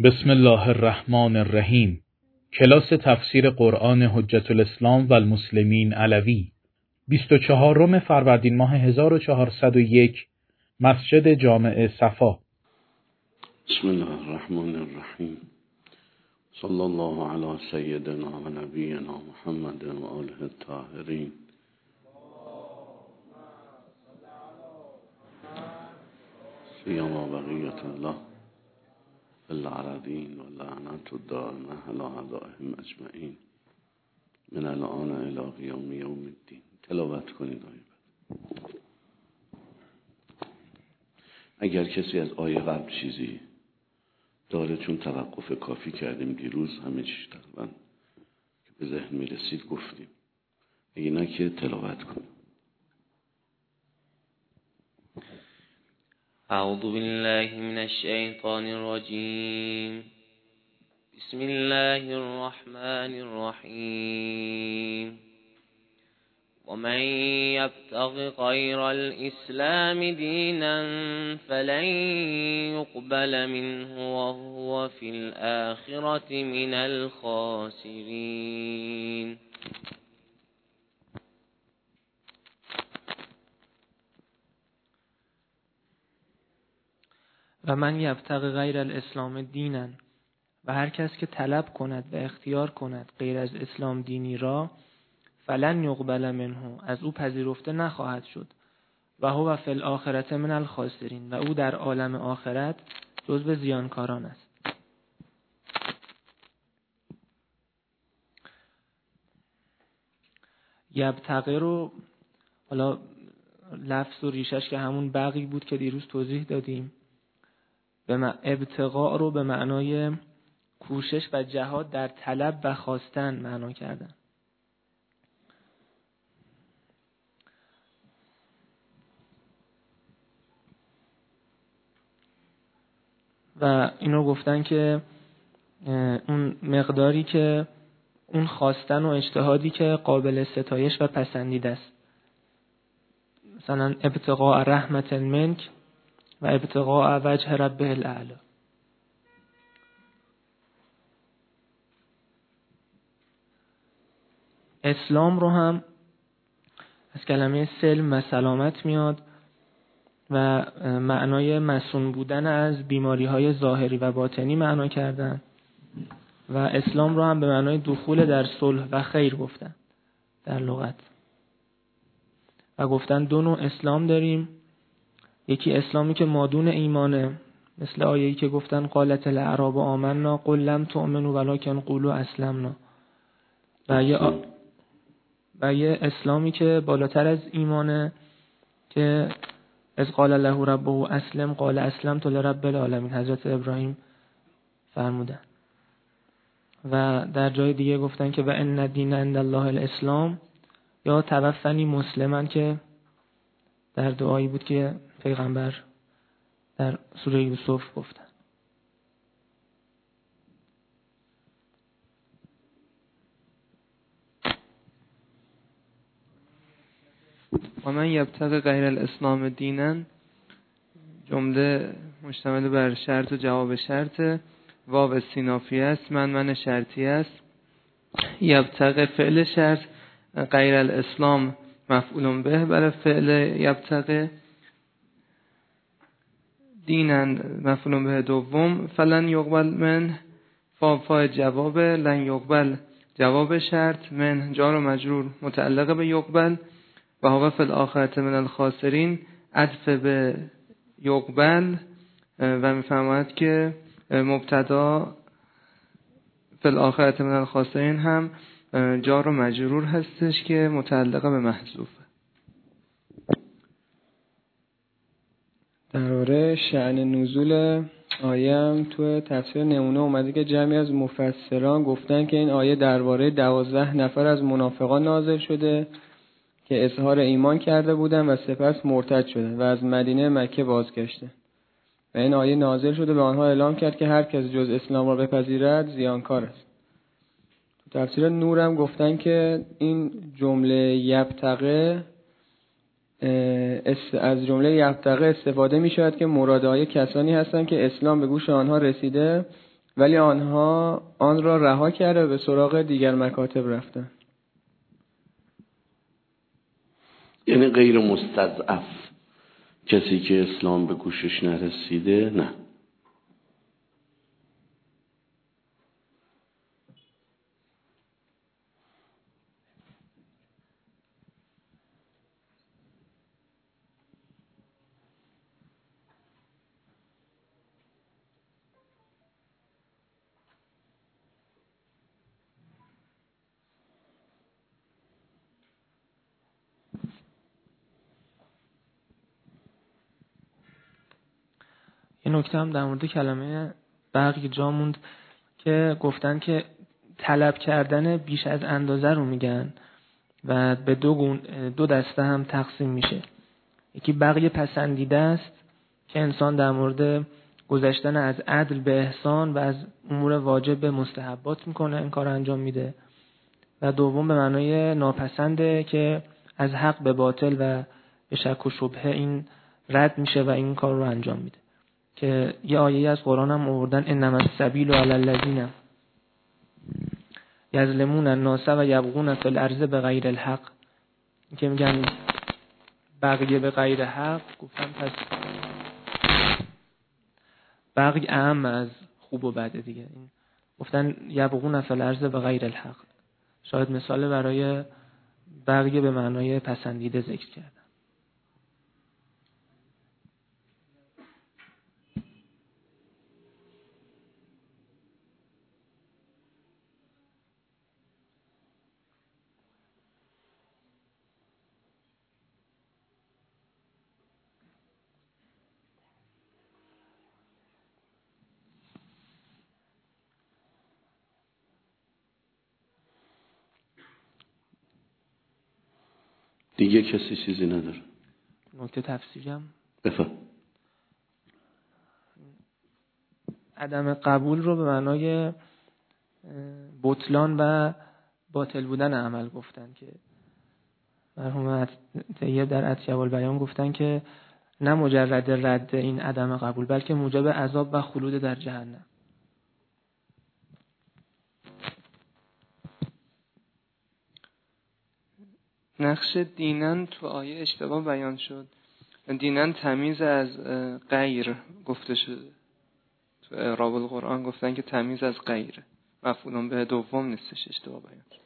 بسم الله الرحمن الرحیم. کلاس تفسیر قرآن حجت الاسلام و المسلمین علوی 24 فروردین ماه 1401 مسجد جامع صفا. بسم الله الرحمن الرحیم. صلی الله علی سیدنا و نبینا محمد و آله الطاهرین. سیما بقیت الله العرضین و لعنت الدائمه علی اعدائهم اجمعین من الان الی قیام یوم الدین. تلاوت کنید آیه. اگر کسی از آیه قبل چیزی داره، چون توقف کافی کردیم دیروز، همه چیز تقریبا که به ذهن میرسید گفتیم، اگه نه که تلاوت کنیم. اعوذ بالله من الشیطان الرجیم. بسم الله الرحمن الرحیم. ومن يبتغ غير الإسلام دينا فلن يقبل منه وهو في الآخرة من الخاسرين. و من یبتغ غیر الاسلام دینا، و هر کس که طلب کند و اختیار کند غیر از اسلام دینی را، فلن یقبل منه، از او پذیرفته نخواهد شد، و هو فی الاخرة من الخاسرین، و او در عالم آخرت جزو زیانکاران است. یبتغی رو حالا لفظ و ریشش که همون بغی بود که دیروز توضیح دادیم، ابتغاء رو به معنای کوشش و جهاد در طلب و خواستن معنا کردن. و اینو گفتن که اون مقداری که اون خواستن و اجتهادی که قابل ستایش و پسندیده است، مثلا ابتغاء رحمت منک و ابتغاء وجه ربه الاعلی. اسلام رو هم از کلمه سلم و سلامت میاد و معنای مصون بودن از بیماری‌های ظاهری و باطنی معنا کردن، و اسلام رو هم به معنای دخول در صلح و خیر گفتن در لغت. و گفتن دو نوع اسلام داریم، یکی اسلامی که مادون ایمانه، مثل آیه‌ای که گفتن قالت الاعراب آمنا قل لم تؤمنوا ولکن قولوا اسلمنا، و یه اسلامی که بالاتر از ایمانه که از قال له ربه اسلم قال اسلمت لرب العالمین، حضرت ابراهیم فرمودن. و در جای دیگه گفتن که و ان الدین عند الله الاسلام، یا توفنی مسلمن که در دعایی بود که پیغمبر در سوره یوسف گفتن. و من یبتغ غیر الاسلام دینا، جمله مشتمل بر شرط و جواب شرط. واو استینافی است، من شرطی است. یبتغ فعل شرط، غیر الاسلام مفعول به برای فعل یبتغ، دینا مفعول به دوم. فلن یقبل من، فاء جواب، لن یقبل جواب شرط، من جار و مجرور متعلق به یقبل، و هو فی الاخرة من الخاسرین عطف به یقبل، و میفرماید که مبتدا فی الاخرة من الخاسرین هم جار و مجرور هستش که متعلق به محذوفه. درباره شأن نزول آیه هم تو تفسیر نمونه اومده که جمعی از مفسران گفتن که این آیه درباره 12 نفر از منافقان نازل شده که اظهار ایمان کرده بودن و سپس مرتد شدن و از مدینه مکه بازگشتن، و این آیه نازل شده به آنها اعلام کرد که هر کس جز اسلام را بپذیرد زیانکار است. تو تفسیر نور هم گفتن که این جمله یبتغه از جمله یبتغه استفاده می شود که مرادهای کسانی هستند که اسلام به گوش آنها رسیده و ولی آنها آن را رها کرده و به سراغ دیگر مکاتب رفتن. یعنی غیر مستضعف، کسی که اسلام به گوشش نرسیده نه. یه نکته هم در مورد کلمه بغی جا موند که گفتن که طلب کردن بیش از اندازه رو میگن و به دو دسته هم تقسیم میشه. یکی بغی پسندیده است که انسان در مورد گذشتن از عدل به احسان و از امور واجب به مستحبات میکنه، این کار انجام میده. و دوم به معنای ناپسنده که از حق به باطل و به شک و شبهه این رد میشه و این کار رو انجام میده. که یه آیه از قرآن هم آوردن انما السبیل علی الذین یظلمون الناس و یبغون فی الارض بغیر الحق، که میگن بغی به غیر حق. گفتم پس بغی اهم از خوب و بده دیگه. این گفتن یبغون فی الارض بغیر الحق، شاید مثال برای بغی به معنای پسندیده ذکر کردن. دیگه کسی چیزی نداره؟ نکته تفسیری هم بفهم. عدم قبول رو به معنای بطلان و باطل بودن عمل گفتن که مرحوم طیب در اطیب البیان گفتن که نه مجرد رد این عدم قبول بلکه موجب عذاب و خلود در جهنم. نقش دینن تو آیه اشتباه بیان شد. دینن تمیز از غیر گفته شده. تو اعراب القرآن گفتن که تمیز از غیر، مفعول به دوم نیستش، اشتباه بیان شد.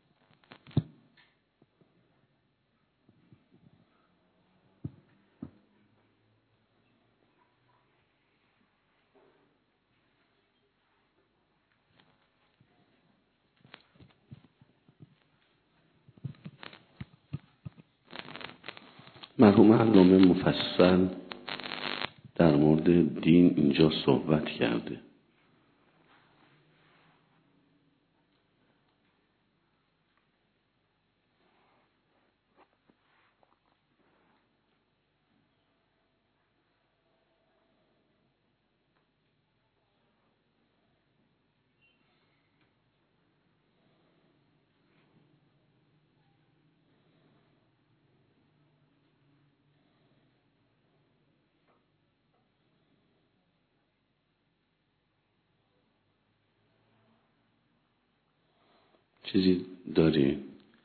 مرحوم علامه مفصل در مورد دین اینجا صحبت کرده. چیزی داری؟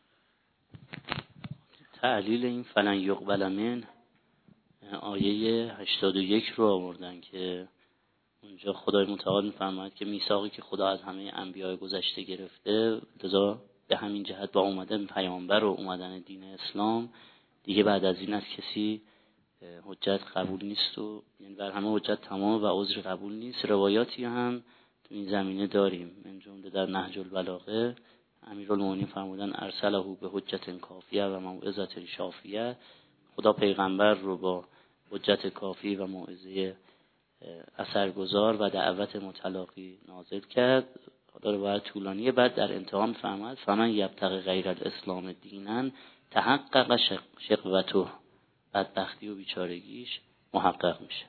تعلیل این فلن یقبل من آیه 81 رو آوردن که اونجا خدای متعال می‌فرماید که میثاقی که خدا از همه انبیاء گذشته گرفته، لذا به همین جهت با اومدن پیامبر و اومدن دین اسلام دیگه بعد از این از کسی حجت قبول نیست و یعنی بر همه حجت تمام و عذر قبول نیست. روایاتی هم تو این زمینه داریم، من جمله در نهج البلاغه امیرالمومنین فرمودن ارسله به حجت کافیه و موعظه شافیه، خدا پیغمبر رو با حجت کافی و موعظه اثرگذار و دعوت متلاقی نازل کرد. خدا رو باید طولانیه. بعد در انتها می‌فرماید فمن یبتغی غیر الاسلام دینا تحقق شقوته، بدبختی و بیچارگیش محقق میشه.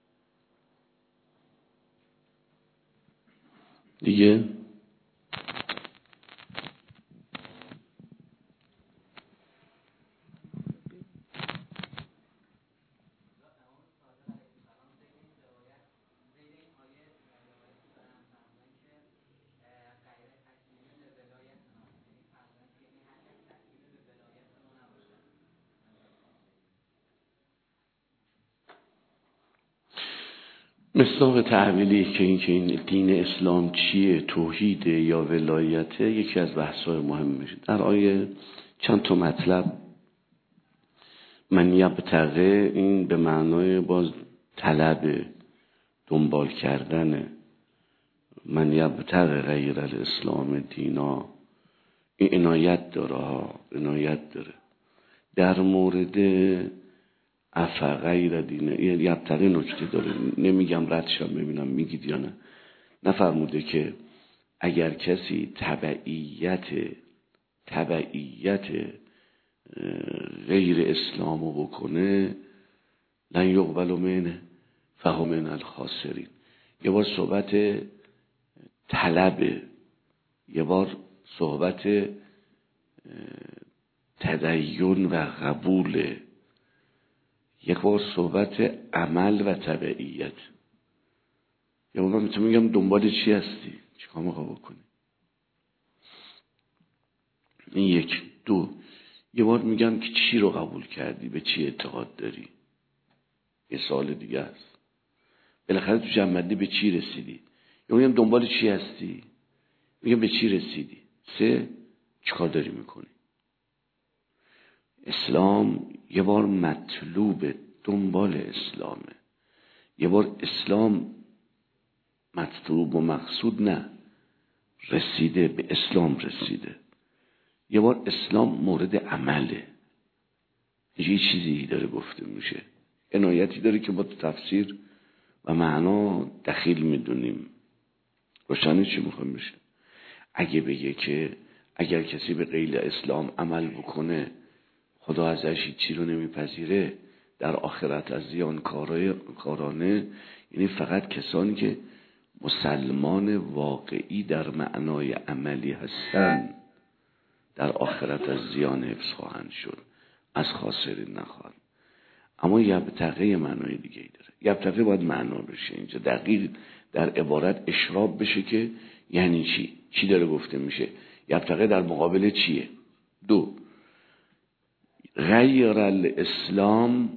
دیگه مصداق تحویلی که این دین اسلام چیه، توحید یا ولایت، یکی از بحث‌های مهمشه. در آیه چند تا مطلب من یبتغی، این به معنای باز طلب، دنبال کردن، من یبتغی غیر الاسلام دینا، این عنایت داره در مورد افا غیر دینه. یبتغی نکته داره، نمیگم ردشم ببینم میگید یا نه. نفرموده که اگر کسی تبعیت غیر اسلامو بکنه لن یقبل منه فهو من الخاسرین. یه بار صحبت طلب، یه بار صحبت تدین و قبول، یک بار صحبت عمل و تبعیت. یا من میتونم میگم دنبال چی هستی، چیکار میخوای بکنی. این یک. دو، یه بار میگم که چی رو قبول کردی، به چی اعتقاد داری. یه سوال دیگه است، بالاخره تو جمع به چی رسیدی. یا میگم دنبال چی هستی، میگم به چی رسیدی. سه، چیکار داری میکنی. اسلام یه بار مطلوب، دنبال اسلامه. یه بار اسلام مطلوب و مقصود نه، رسیده به اسلام رسیده. یه بار اسلام مورد عمله. یه چیزی داره گفته میشه، عنایتی داره که با تفسیر و معنا دخیل میدونیم. روشنی چی میخوام بشه. اگه بگه که اگر کسی به غیر اسلام عمل بکنه خدا ازش چی رو نمیپذیره، در آخرت از زیانکارانه، یعنی فقط کسانی که مسلمان واقعی در معنای عملی هستن در آخرت از زیان حفظ خواهند شد، از خاسرین نخواهند. اما یبتغی معنای دیگه ای داره. یبتغی باید معنا بشه اینجا، دقیق در عبارت اشراب بشه که یعنی چی داره گفته میشه. یبتغی در مقابل چیه. دو، غیر الاسلام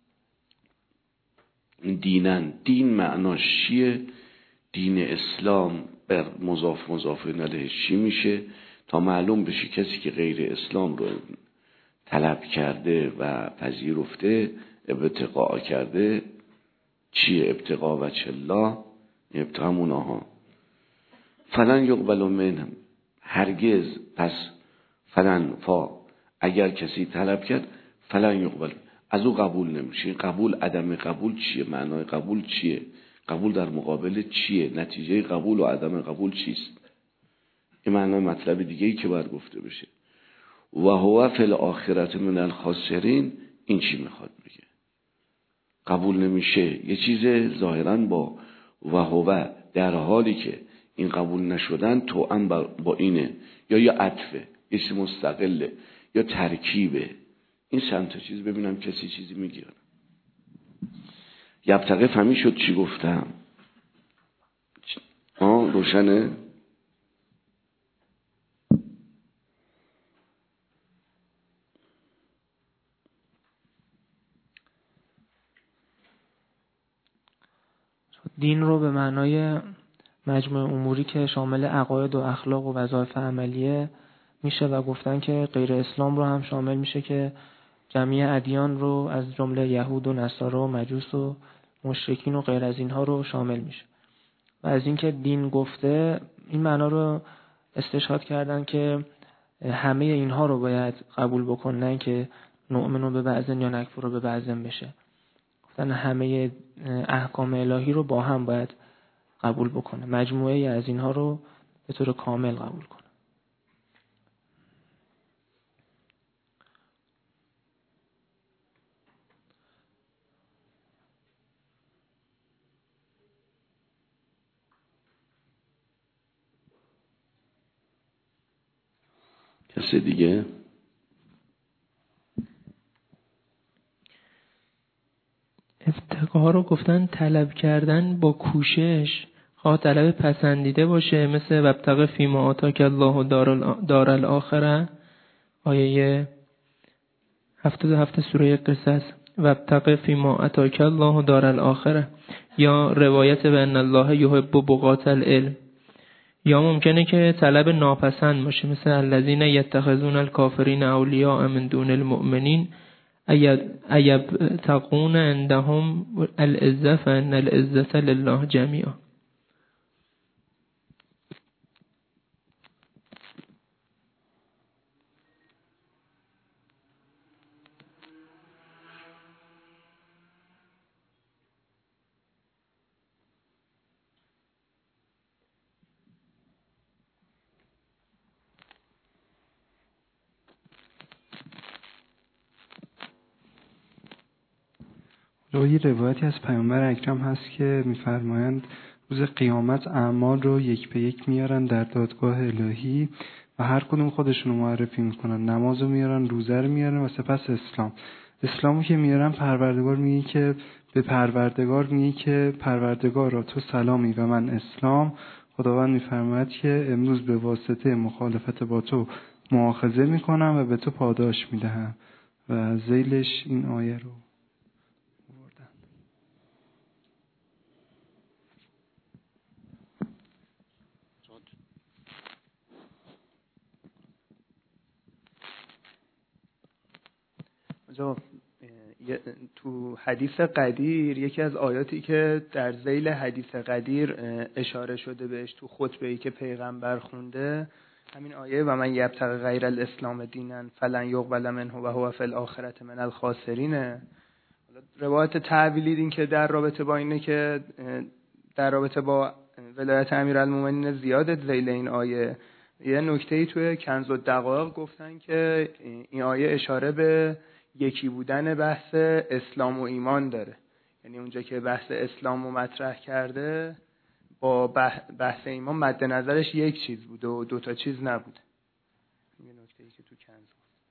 دینن، دین معناش چیه، دین اسلام بر مضاف الیه چی میشه، تا معلوم بشه کسی که غیر اسلام رو طلب کرده و پذیرفته، ابتغاء کرده، چیه ابتغاء و چلا، ابتغاء مناها. فلن یقبل منهم، هرگز، پس فلن فا، اگر کسی طلب کرد فلن یقبل، از او قبول نمیشه. قبول، عدم قبول چیه، معنای قبول چیه، قبول در مقابل چیه، نتیجه قبول و عدم قبول چیست. این معنای مطلب دیگه ای که باید گفته بشه. و هو فی الاخرة من الخاسرین، این چی میخواد بگه. قبول نمیشه یه چیز ظاهرا با و هو، در حالی که این قبول نشدن توأم با اینه، یا عطفه، اسم مستقله، یا ترکیبه. این چند تا چیز ببینم کسی چیزی میگه. یبتغی فهمی شد چی گفتم؟ روشنه؟ دین رو به معنای مجموع اموری که شامل عقاید و اخلاق و وظایف عملیه میشه و گفتن که غیر اسلام رو هم شامل میشه که جمعی ادیان رو از جمله یهود و نصارا و مجوس و مشرکین و غیر از اینها رو شامل میشه. و از اینکه دین گفته، این معنا رو استشهاد کردن که همه اینها رو باید قبول بکنن که نؤمنو به بعضن یا نکفرو به بعضن بشه. گفتن همه احکام الهی رو با هم باید قبول بکنه، مجموعه از اینها رو به طور کامل قبول کنه. کسی دیگه؟ افتقاها رو گفتن طلب کردن با کوشش، خواه طلب پسندیده باشه، مثل وابتغ فیما آتاک الله دار الاخره، آیه 77 سوره قصص، وابتغ فیما آتاک الله دار الاخره. یا روایت به ان الله یحب بغاة العلم. یا ممکنه که طلب ناپسند باشه، مثل الذین یتخذون الکافرین اولیاء من دون المؤمنین ایبتغون عندهم العزة فان العزة لله جمیعا. یه روایتی از پیامبر اکرم هست که میفرمایند روز قیامت اعمال رو یک به یک میارن در دادگاه الهی و هر کدوم خودشونو معرفی میکنن. نمازو میارن، روزه رو میارن و سپس اسلامو که میارن، پروردگار میگه که به پروردگار میگه که پروردگارا تو سلامی و من اسلام. خداوند میفرماید که امروز به واسطه مخالفت با تو مؤاخذه میکنم و به تو پاداش میدهم و ذیلش این آیه رو تو حدیث قدیر یکی از آیاتی که در ذیل حدیث قدیر اشاره شده بهش تو خطبه‌ای که پیغمبر خونده همین آیه و من یبتغی غیر الاسلام دینا فلن یقبل منه و هو فی الاخره من الخاسرین. روایت تعبیلی این که در رابطه با اینه که در رابطه با ولایت امیرالمومنین زیاد ذیل این آیه یه نکته‌ای توی کنز الدقایق گفتن که این آیه اشاره به یکی بودن بحث اسلام و ایمان داره، یعنی اونجا که بحث اسلام رو مطرح کرده با بحث ایمان مد نظرش یک چیز بوده و دوتا چیز نبوده. یه نکته‌ای که تو کنز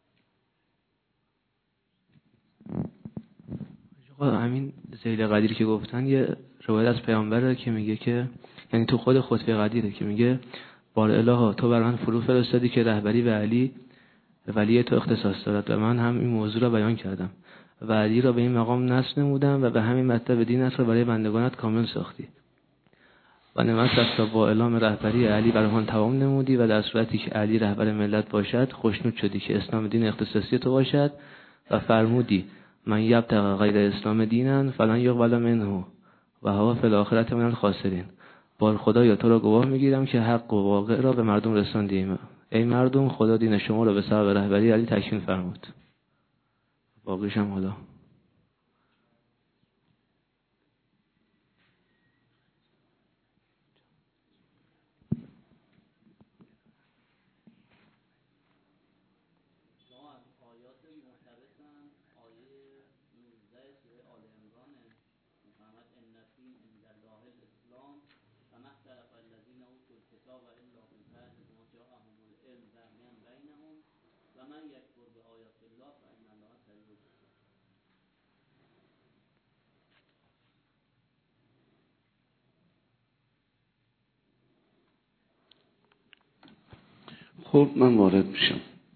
همین ذیل قدیر که گفتن یه روایت از پیامبره که میگه که یعنی تو خود خطبه قدیره که میگه بار الها تو بر من فرو فرستادی که رهبری به علی ولی تو اختصاص دارد و من هم این موضوع را بیان کردم و علی را به این مقام نصب نمودم و به همین مطلب دینت را برای بندگانت کامل ساختی و نعمت است را با اعلام رهبری علی بر آنها تمام نمودی و در صورتی که علی رهبر ملت باشد خوشنود شدی که اسلام دین اختصاصی تو باشد و فرمودی من یبتغی غیر اسلام دینا فلن یقبل منه و هو فی الاخره من الخاسرین. بار خدایا تو را گواه میگیرم که حق و واقع را به مردم رساندیم. ای مردم خدا دین شما را به سبب رهبری علی تکمیل فرمود. باقیش هم حالا خب من وارد میشم.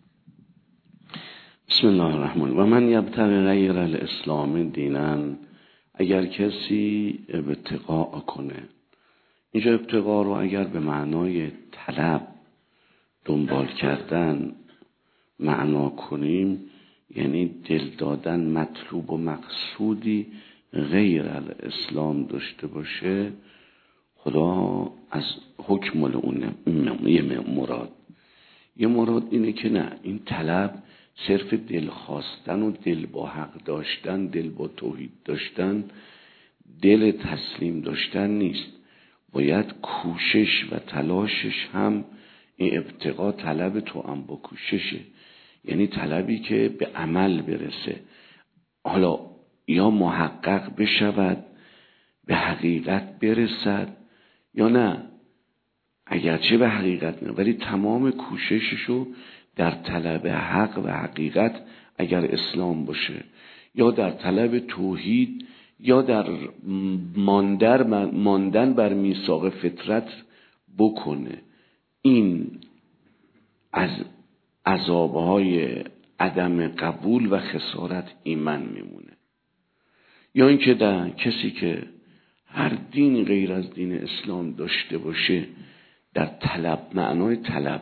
بسم الله الرحمن و من یبتغی غیر الاسلام دینا، اگر کسی ابتغاء کنه، اینجا ابتغاء رو اگر به معنای طلب دنبال کردن معنا کنیم یعنی دل دادن مطلوب و مقصودی غیر الاسلام داشته باشه، خدا از حکم اون یه مراد اینه که نه، این طلب صرف دل خواستن و دل با حق داشتن، دل با توحید داشتن، دل تسلیم داشتن نیست. باید کوشش و تلاشش هم این ابتغاء طلب تو هم با کوششه، یعنی طلبی که به عمل برسه، حالا یا محقق بشود، به حقیقت برسد یا نه، اگرچه به حقیقت نه ولی تمام کوشششو در طلب حق و حقیقت اگر اسلام باشه یا در طلب توحید یا در ماندن بر میثاق فطرت بکنه، این از عذابهای عدم قبول و خسارت ایمن میمونه. یا اینکه کسی که هر دینی غیر از دین اسلام داشته باشه در معنای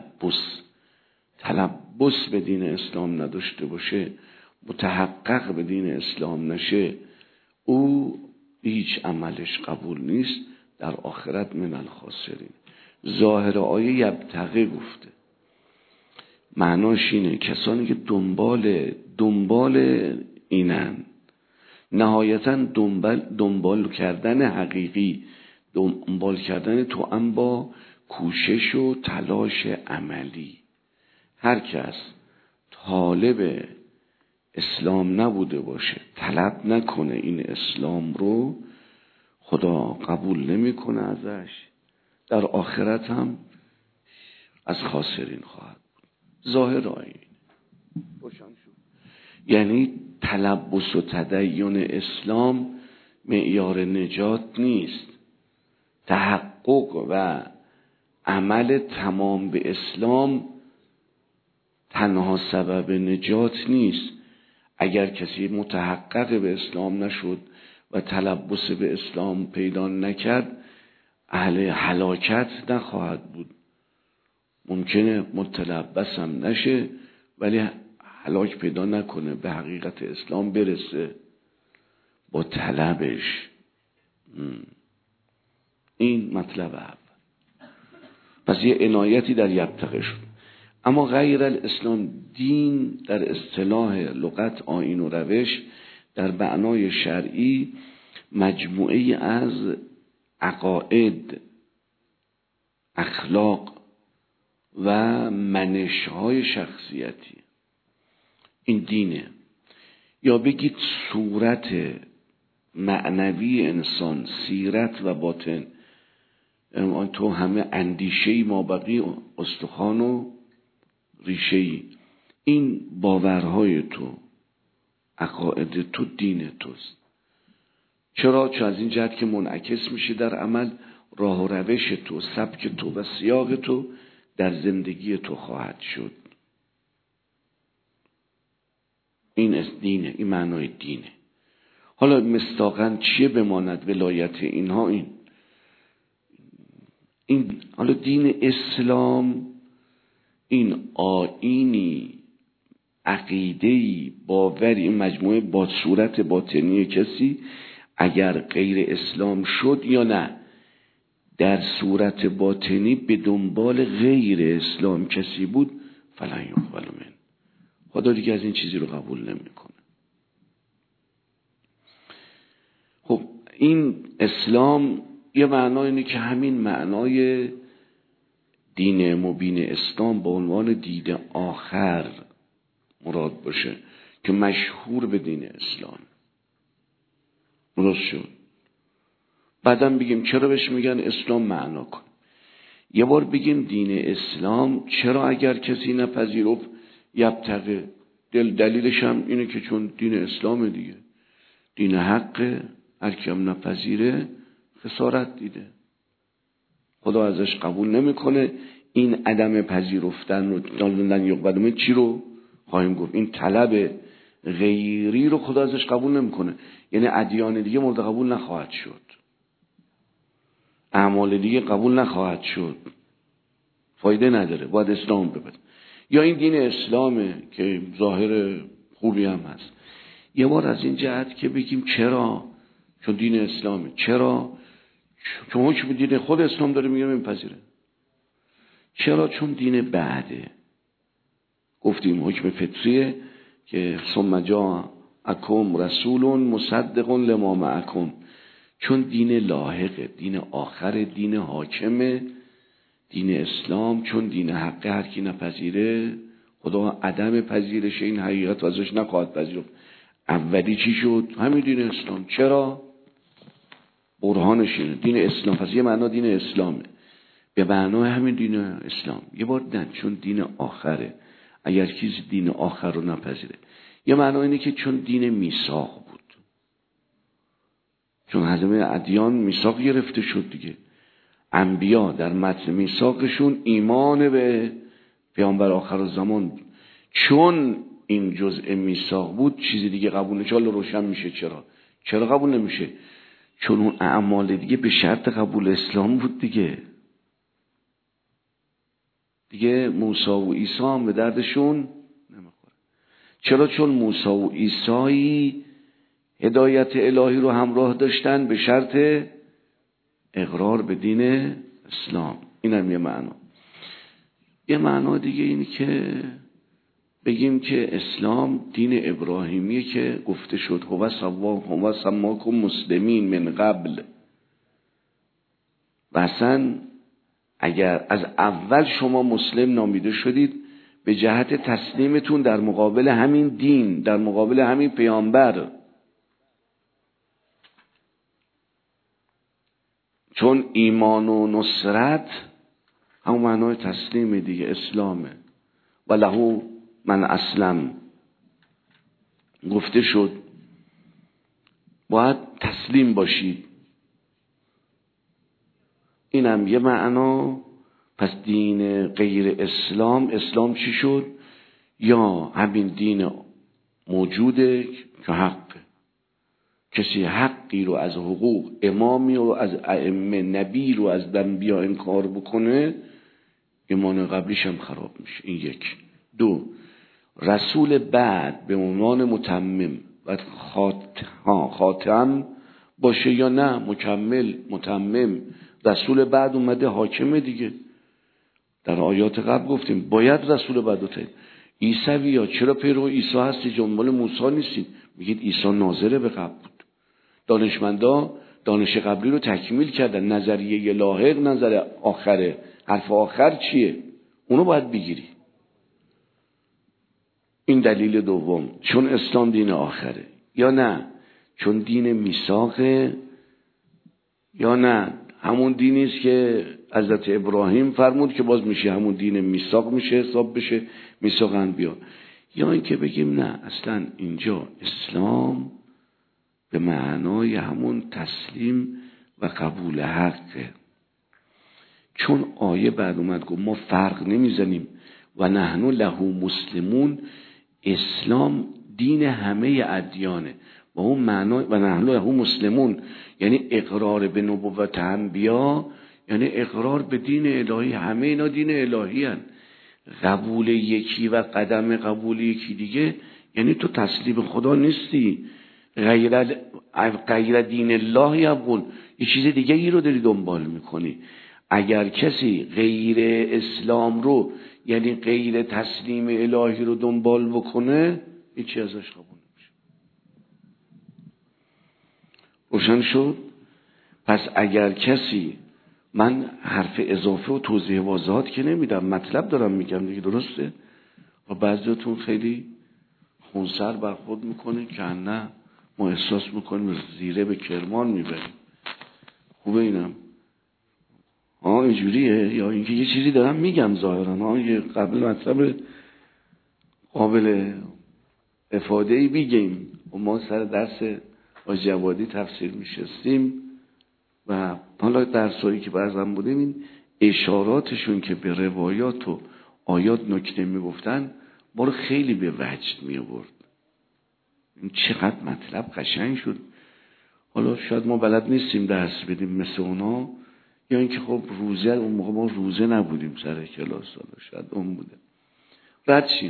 تلبس به دین اسلام نداشته باشه، متحقق به دین اسلام نشه، او هیچ عملش قبول نیست، در آخرت من الخاسرین. ظاهر آیه یبتغی گفته، معناش اینه کسانی که دنبال اینن، نهایتا دنبال کردن حقیقی، دنبال کردن توأم با کوشش و تلاش عملی. هر کس طالب اسلام نبوده باشه، طلب نکنه این اسلام رو، خدا قبول نمیکنه ازش، در آخرت هم از خاسرین خواهد بود. ظاهر آیه روشن شد. یعنی تلبس و تدین اسلام معیار نجات نیست، تحقق و عمل تمام به اسلام تنها سبب نجات نیست. اگر کسی متحقق به اسلام نشد و تلبس به اسلام پیدا نکرد، اهل هلاکت نخواهد بود. ممکنه متلبس هم نشه ولی هلاک پیدا نکنه، به حقیقت اسلام برسه با طلبش. این مطلب اول. پس یه عنایتی در یبتغی شد. اما غیر الاسلام، دین در اصطلاح لغت، آیین و روش، در معنای شرعی مجموعه از عقاید، اخلاق و منش‌های شخصیتی. این دینه. یا بگید صورت معنوی انسان، سیرت و باطن، تو همه اندیشه‌ای مابقی استخوان و ریشه‌ای. این باورهای تو، عقاید تو، دین توست. چرا؟ چون از این جهت که منعکس میشه در عمل، راه و روش تو، سبک تو و سیاق تو در زندگی تو خواهد شد. این از دینه، این معنای دینه. حالا مصداقاً چیه بماند ولایت اینها؟ این حالا دین اسلام این آیینی، عقیده‌ای، باوری، این مجموعه با صورت باطنی کسی اگر غیر اسلام شد یا نه، در صورت باطنی به دنبال غیر اسلام کسی بود، فلن یقبل من، خدا دیگه از این چیزی رو قبول نمیکنه. خب این اسلام یه معنای اینه که همین معنای دین مبین اسلام با عنوان دین آخر مراد باشه که مشهور به دین اسلام. درست شد. بعدم بگیم چرا بهش میگن اسلام معنا کن. یه بار بگیم دین اسلام چرا اگر کسی نپذیرفت یبتغی، دلیلش هم اینه که چون دین اسلام دیگه، دین حقه، هر کی هم نپذیره خسارت دیده، خدا ازش قبول نمیکنه. این عدم پذیرفتن رو لن یقبل من چی رو خواهیم گفت؟ این طلب غیری رو خدا ازش قبول نمیکنه. یعنی ادیان دیگه مورد قبول نخواهد شد، اعمال دیگه قبول نخواهد شد، فایده نداره، باید اسلام ببر. یا این دین اسلامه که ظاهر خوبی هم هست. یه بار از این جهت که بگیم چرا؟ چون دین اسلامه. چرا؟ چون حکم دین خود اسلام داره میگه میپذیره. چرا؟ چون دین بعده. گفتیم حکم فطریه که ثم جاءکم رسول مصدق لما معکم، چون دین لاحقه، دین آخر، دین حاکمه، دین اسلام، چون دین حقه، هر کی نپذیره خدا عدم پذیرش این حقیقت ازش نخواهد پذیرفت. اولی چی شد؟ همین دین اسلام. چرا؟ برهانش اینه، دین اسلام. پس یه معنا دین اسلامه به معنای همین دین اسلام. یه بار نه، چون دین آخره، اگر کسی دین آخر رو نپذیره. یه معنا اینه که چون دین میثاق بود، چون همه ادیان میثاق گرفته شد دیگه. انبیا در متن میثاقشون ایمان به پیامبر آخر الزمان بود. چون این جزء میثاق بود چیزی دیگه قبول نمیشه. حالا روشن میشه چرا قبول نمیشه. چون اون اعمال دیگه به شرط قبول اسلام بود دیگه موسی و عیسی هم به دردشون نمیخوره. چرا؟ چون موسی و عیسی هدایت الهی رو همراه داشتن به شرط اقرار به دین اسلام. این هم یه معنا. یه معنا دیگه اینه که بگیم که اسلام دین ابراهیمیه که گفته شد هو سماکم مسلمین من قبل، و اصلا اگر از اول شما مسلم نامیده شدید به جهت تسلیمتون در مقابل همین دین، در مقابل همین پیامبر. چون ایمان و نصرت همون معنای تسلیم دیگه، اسلامه. و له من اسلم گفته شد باید تسلیم باشید. اینم یه معنا. پس دین غیر اسلام چی شد؟ یا همین دین موجوده که حقه، کسی حقی رو از حقوق، امامی رو از ائمه، نبی رو از انبیا انکار بکنه، ایمان قبلیش هم خراب میشه. این یک. دو، رسول بعد به عنوان متمم و خاتم باشه یا نه، مکمل، متمم. رسول بعد اومده حاکمه دیگه. در آیات قبل گفتیم باید رسول بعد رو تایید. عیسوی چرا پیرو عیسی هستی جنبال موسی نیستی؟ میگید عیسی ناظر به قبل بود. دانشمندا دانش قبلی رو تکمیل کردن. نظریه لاحق نظر آخره. حرف آخر چیه؟ اونو باید بگیری. این دلیل دوم. چون اسلام دین آخره، یا نه چون دین میثاقه، یا نه همون دینی است که حضرت ابراهیم فرمود که باز میشه همون دین میثاق میشه حساب بشه، میثاق انبیا. یا اینکه بگیم نه اصلا اینجا اسلام به معنای همون تسلیم و قبول حقه. چون آیه بعد اومد گفت ما فرق نمیزنیم و نحن له مسلمون، اسلام دین همه ادیانه و اون معنای و نحن له مسلمون یعنی اقرار به نبوت انبیا، یعنی اقرار به دین الهی. همه اینا دین الهی هن. قبول یکی و قدم قبول یکی دیگه یعنی تو تسلیم خدا نیستی. غیر دین الله یبغون، یه چیز دیگه ای رو داری دنبال میکنی. اگر کسی غیر اسلام رو یعنی غیر تسلیم الهی رو دنبال بکنه، هیچی ازش قبول نمیشه. روشن شد؟ پس اگر کسی، من حرف اضافه و توضیح واضحات که نمیدم، مطلب دارم میگم دیگه، درسته؟ و بعضیاتون خیلی خونسر برخورد میکنه که نه ما احساس میکنیم زیره به کرمان میبریم. خوبه اینم؟ اینجوریه؟ یا اینکه یه چیزی دارم میگم ظاهرا یه قبل مطلب قابل افاده‌ای بگیم. و ما سر درس آجوادی تفسیر میشستیم و حالا درسایی که برزم بودیم این اشاراتشون که به روایات و آیات نکته میگفتن ما رو خیلی به وجد میآورد. این چقدر مطلب قشنگ شد. حالا شاید ما بلد نیستیم درس بدیم مثل اونا، یا اینکه خب روزه، اون موقع ما روزه نبودیم سر کلاس، شاید اون بوده. رد شیم.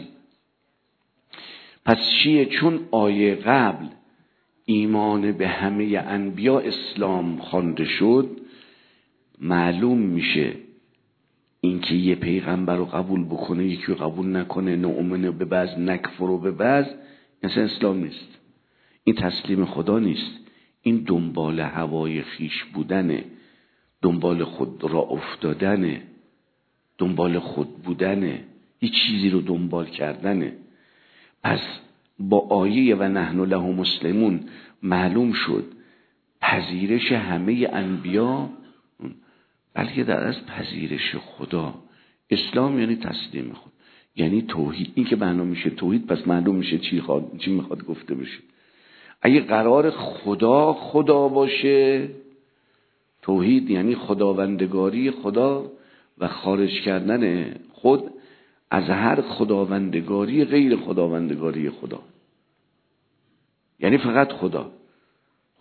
پس چیه؟ چون آیه قبل ایمان به همه انبیا اسلام خوانده شد، معلوم میشه اینکه یه پیغمبر رو قبول بکنه یکی رو قبول نکنه، نؤمنه به بعض نکفر به بعض، اصلا اسلام نیست. این تسلیم خدا نیست. این دنبال هوای خیش بودنه، دنبال خود را افتادنه، دنبال خود بودنه، یه چیزی رو دنبال کردنه. پس با آیه و نحن له مسلمون معلوم شد پذیرش همه انبیا، بلکه در از پذیرش خدا. اسلام یعنی تسلیم خود، یعنی توحید. این که معنا میشه توحید، پس معلوم میشه چی میخواد گفته بشه. اگه قرار خدا باشه، توحید یعنی خداوندگاری خدا و خارج کردن خود از هر خداوندگاری غیر خداوندگاری خدا، یعنی فقط خدا.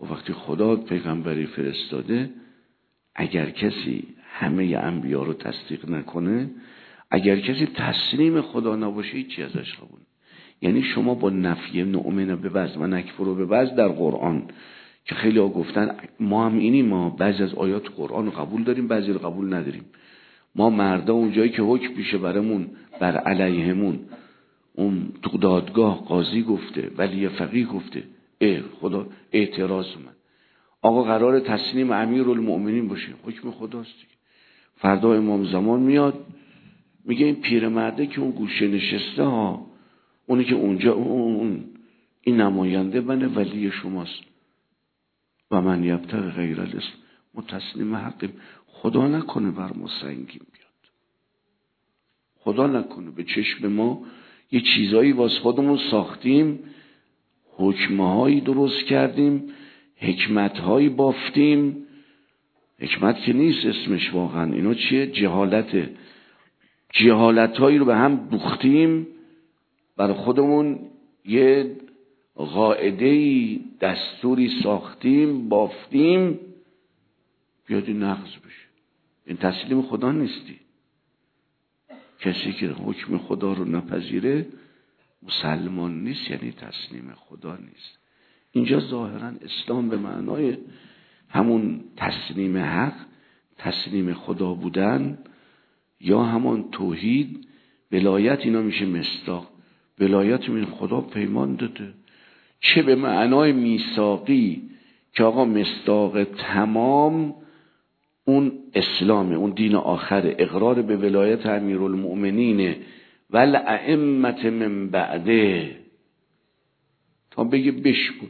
خب وقتی خدا پیغمبری فرستاده، اگر کسی همه انبیا رو تصدیق نکنه، اگر کسی تسلیم خدا نباشه، هیچی ازش قبول. یعنی شما با نفی نؤمن به بعض و نکفر به بعض در قرآن که خیلی ها گفتن ما هم اینی، ما بعضی از آیات قرآن رو قبول داریم، بعضی رو قبول نداریم. ما مردا اونجایی که حکم پیشه برمون بر علیهمون، اون تو دادگاه قاضی گفته، ولی فقیه گفته، خدا اعتراض اومد. آقا قرار تسلیم امیرالمؤمنین باشه، حکم خداست دیگه. فردا امام زمان میاد میگه این پیرمرده که اون گوشه نشسته ها، اونی که اونجا اون این نماینده منه، ولی شماست. و من یبتغی غیر الاسلام، ما تسلیم حقیم. خدا نکنه بر ما سنگین بیاد، خدا نکنه به چشم ما یه چیزایی واسه خودمون ساختیم، حکمهایی درست کردیم، حکمتهایی بافتیم. حکمت که نیست اسمش واقعا، اینا چیه؟ جهالته. جهالتهایی رو به هم دوختیم، برای خودمون یه قاعده‌ای دستوری ساختیم، بافتیم، بیادی نقض بشه. این تسلیم خدا نیستی. کسی که حکم خدا رو نپذیره مسلمان نیست، یعنی تسلیم خدا نیست. اینجا ظاهرا اسلام به معنای همون تسلیم حق، تسلیم خدا بودن، یا همون توحید، ولایت، اینا میشه مصداق. ولایت این خدا پیمان داده، چه به معنای میثاقی که آقا مصداق تمام اون اسلامه، اون دین آخر، اقرار به ولایت امیرالمؤمنین والائمة من بعده، تا بگه بشکن.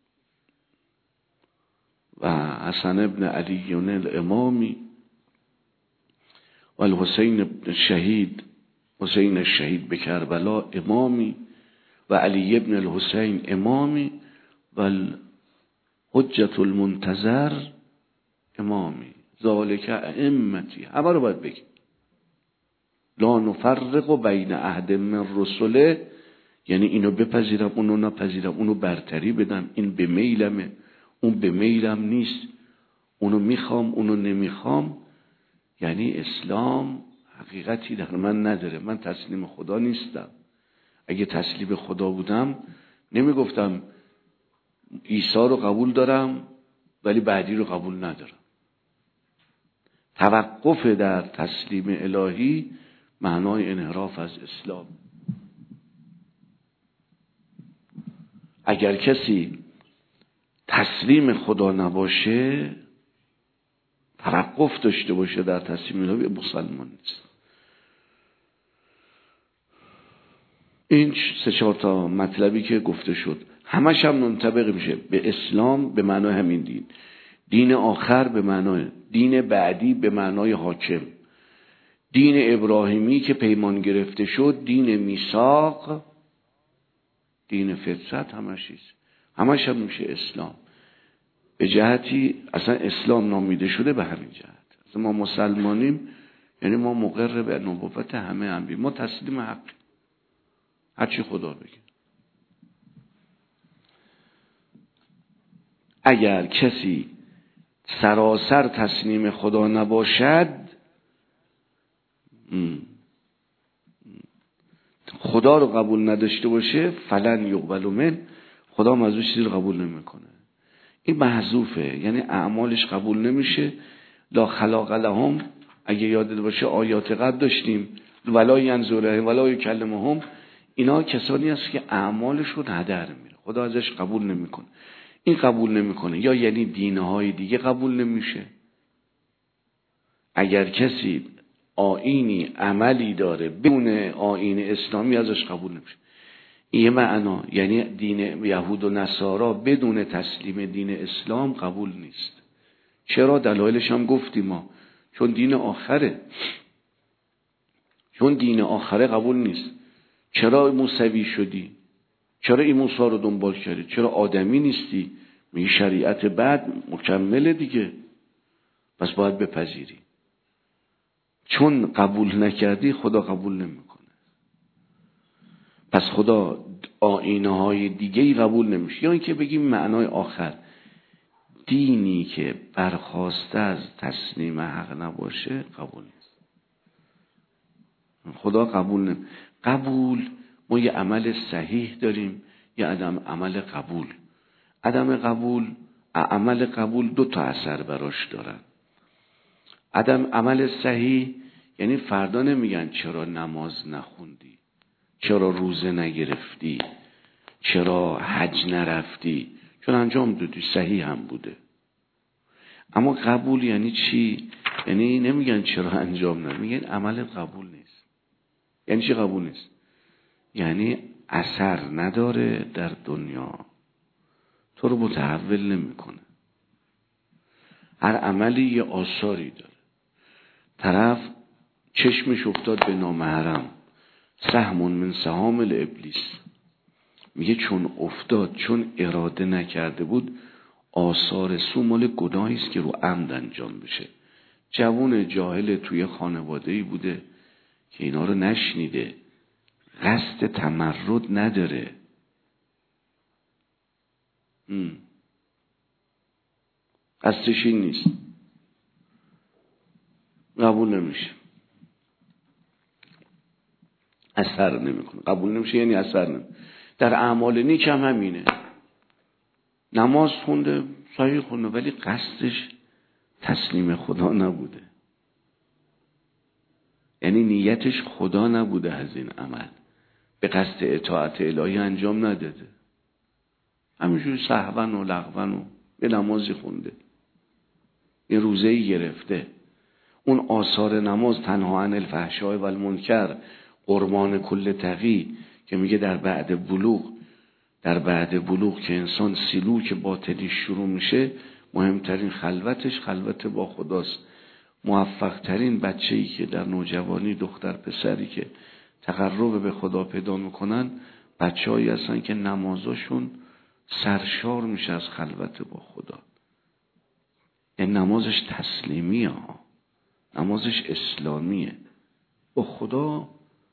و حسن ابن علی الامامی و الحسین ابن شهید، حسین الشهید به کربلا امامی، و علی ابن الحسین امامی، و الحجة المنتظر امامی، ذالک ائمتی. همه رو باید بگیم. لا نفرق بین احد من رسله، یعنی اینو بپذیرم اونو نپذیرم، اونو برتری بدم، این به میلمه اون به میلم نیست، اونو میخوام اونو نمیخوام. یعنی اسلام حقیقتی در من نداره. من تسلیم خدا نیستم. اگه تسلیم خدا بودم نمیگفتم عیسی رو قبول دارم ولی بعدی رو قبول ندارم. توقف در تسلیم الهی معنای انحراف از اسلام. اگر کسی تسلیم خدا نباشه، توقف داشته باشه در تسلیم الهی، مسلمان نیست. این 3-4 تا مطلبی که گفته شد همش هم منطبق میشه به اسلام به معنای همین دین، دین آخر به معنای دین بعدی، به معنای حاکم، دین ابراهیمی که پیمان گرفته شد، دین میثاق، دین فطرت، همش هم میشه اسلام. به جهتی اصلا اسلام نامیده شده به همین جهت. اصلا ما مسلمانیم یعنی ما مقر به نبوت همه انبیا، ما تسلیم حق، هرچی خدا بگه. اگر کسی سراسر تسلیم خدا نباشد، خدا رو قبول نداشته باشه، فلن یقبل من، خدا هم از اون چیزی رو قبول نمیکنه. این محذوفه، یعنی اعمالش قبول نمیشه. لا خلاق لهم، اگه یادت باشه آیات قبل داشتیم، ولا ینظر ولا یکلمهم، اینا کسانی هست که اعمالشون هدر میره، خدا ازش قبول نمیکنه. این قبول نمیکنه یا یعنی دینهای دیگه قبول نمیشه. اگر کسی آیینی عملی داره بدون آیین اسلامی ازش قبول نمیشه. این معنا، یعنی دین یهود و نصارا بدون تسلیم دین اسلام قبول نیست. چرا؟ دلایلش هم گفتیم ما، چون دین آخره، چون دین آخره قبول نیست. چرا موسوی شدی؟ چرا این موسی رو دنبال کردی؟ چرا آدمی نیستی؟ می شریعت بعد مکمله دیگه، پس باید بپذیری. چون قبول نکردی خدا قبول نمیکنه. پس خدا آیین‌های دیگه‌ای قبول نمیشه. یا اینکه بگیم معنای آخر، دینی که برخواسته از تسلیم حق نباشه قبول نیست. خدا قبول ما یه عمل صحیح داریم، یه عمل قبول. عمل قبول 2 تا اثر براش دارن. عمل صحیح یعنی فردا نمیگن چرا نماز نخوندی، چرا روزه نگرفتی، چرا حج نرفتی، چون انجام دادی، صحیح هم بوده. اما قبول یعنی چی؟ یعنی نمیگن چرا انجام ندادی، میگن عمل قبول نیست. یعنی چی قبول نیست؟ یعنی اثر نداره در دنیا، تو رو متحول نمیکنه. هر عملی یه آثاری داره. طرف چشمش افتاد به نامحرم، سهم من سهام الابلیس، میگه چون افتاد، چون اراده نکرده بود، آثار سو مال گناهی است که رو عمد انجام بشه. جوون جاهل توی خانواده‌ای بوده که اینا رو نشنیده، قصد تمرد نداره، قصدش این نیست، قبول نمیشه، اثر نمیکنه. قبول نمیشه یعنی اثر نمیکنه. در اعمال نیک هم همینه. نماز خونده، صحیح خونده، ولی قصدش تسلیم خدا نبوده، یعنی نیتش خدا نبوده، از این عمل به قصد اطاعت الهی انجام نداده، همینجوری سهوا و لغوا و به نمازی خونده، یه روزه‌ای گرفته. اون آثار نماز، تنها عن الفحشاء و المنکر، قربان کل تقی، که میگه در بعد بلوغ که انسان سلوک باطنی شروع میشه، مهمترین خلوتش خلوت با خداست. موفق ترین بچه‌ای که در نوجوانی، دختر پسری که تقرب به خدا پیدا میکنن، بچه‌هایی هستن که نمازاشون سرشار میشه از خلوت با خدا. یعنی نمازش تسلیمیه، نمازش اسلامیه، با خدا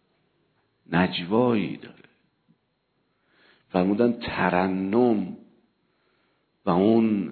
نجوایی داره. فرمودن ترنم و اون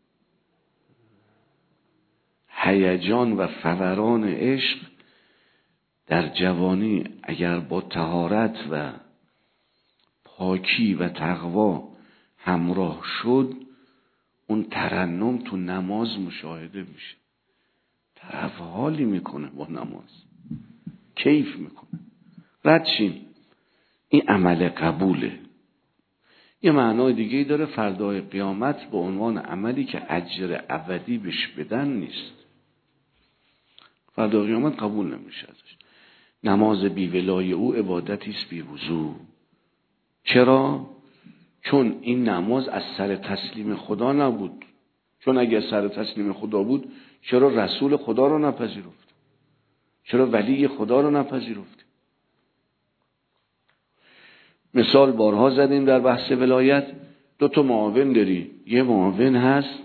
هیجان و فوران عشق در جوانی اگر با طهارت و پاکی و تقوا همراه شد، اون ترنم تو نماز مشاهده میشه. طرف حالی میکنه با نماز، کیف میکنه. رد شیم، این عمل قبوله. یه معنای دیگه داره، فردای قیامت به عنوان عملی که اجر ابدی بهش بدن نیست. فردای قیامت قبول نمیشه ازش. نماز بی ولای او عبادتی است بی وضو. چرا؟ چون این نماز از سر تسلیم خدا نبود. چون اگه سر تسلیم خدا بود، چرا رسول خدا رو نپذیرفت؟ چرا ولی خدا رو نپذیرفت؟ مثال بارها زدیم در بحث ولایت. 2 معاون داری، یه معاون هست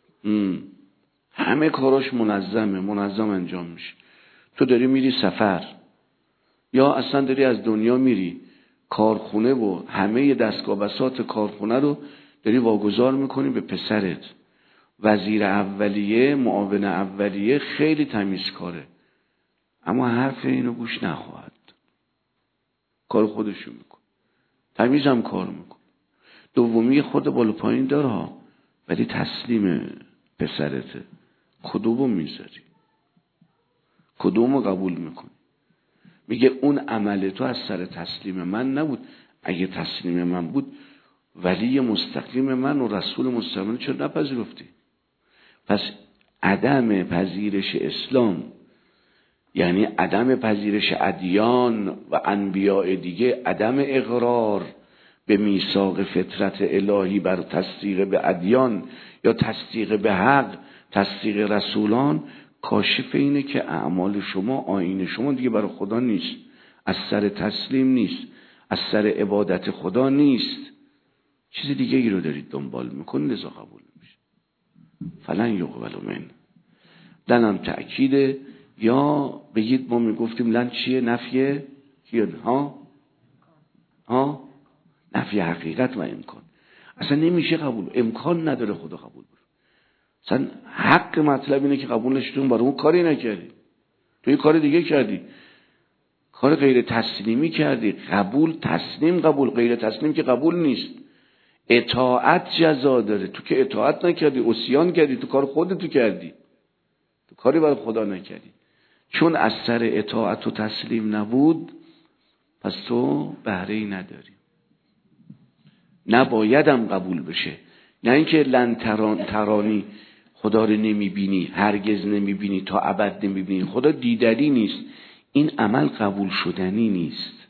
همه کاراش منظم انجام میشه. تو داری میری سفر، یا اصلا داری از دنیا میری، کارخونه و همه دستگاه بساط کارخونه رو داری واگذار میکنی به پسرت. وزیر اولیه، معاون اولیه خیلی تمیزکاره، اما حرف اینو گوش نخواهد، کار خودشو میکن، تمیز هم کار میکن. دومی خود بالا پایین داره ولی تسلیم پسرته. کدومو میذاری؟ کدومو قبول میکنی؟ میگه اون عمل تو از سر تسلیم من نبود. اگه تسلیم من بود، ولی مستقیم من و رسول مستقیم چرا نپذیرفتی؟ پس عدم پذیرش اسلام یعنی عدم پذیرش ادیان و انبیاء دیگه، عدم اقرار به میثاق فطرت الهی بر تصدیق به ادیان یا تصدیق به حق، تصدیق رسولان، کاشف اینه که اعمال شما، آیین شما دیگه برای خدا نیست، از سر تسلیم نیست، از سر عبادت خدا نیست، چیز دیگه ای رو دارید دنبال میکنید، لذا قبول نمیشه. فلن یقبل من. لنم تأکیده، یا بگید ما میگفتیم لن چیه؟ نفیه کیه؟ نفی حقیقت و امکان. اصلا نمیشه قبول، امکان نداره خدا قبول بره. مثلا حق مطلب اینه که قبولش تو برای اون کاری نکردی، تو یه کار دیگه کردی، کار غیر تسلیمی کردی. قبول تسلیم قبول، غیر تسلیم که قبول نیست. اطاعت جزا داره، تو که اطاعت نکردی، عصیان کردی، تو کار خودت کردی، تو کاری برای خدا نکردی. چون از سر اطاعت و تسلیم نبود پس تو بهره‌ای نداری. نبایدم قبول بشه، نه اینکه لن ترانی خدا رو نمیبینی، هرگز نمیبینی، تا ابد نمیبینی. خدا دیدنی نیست، این عمل قبول شدنی نیست.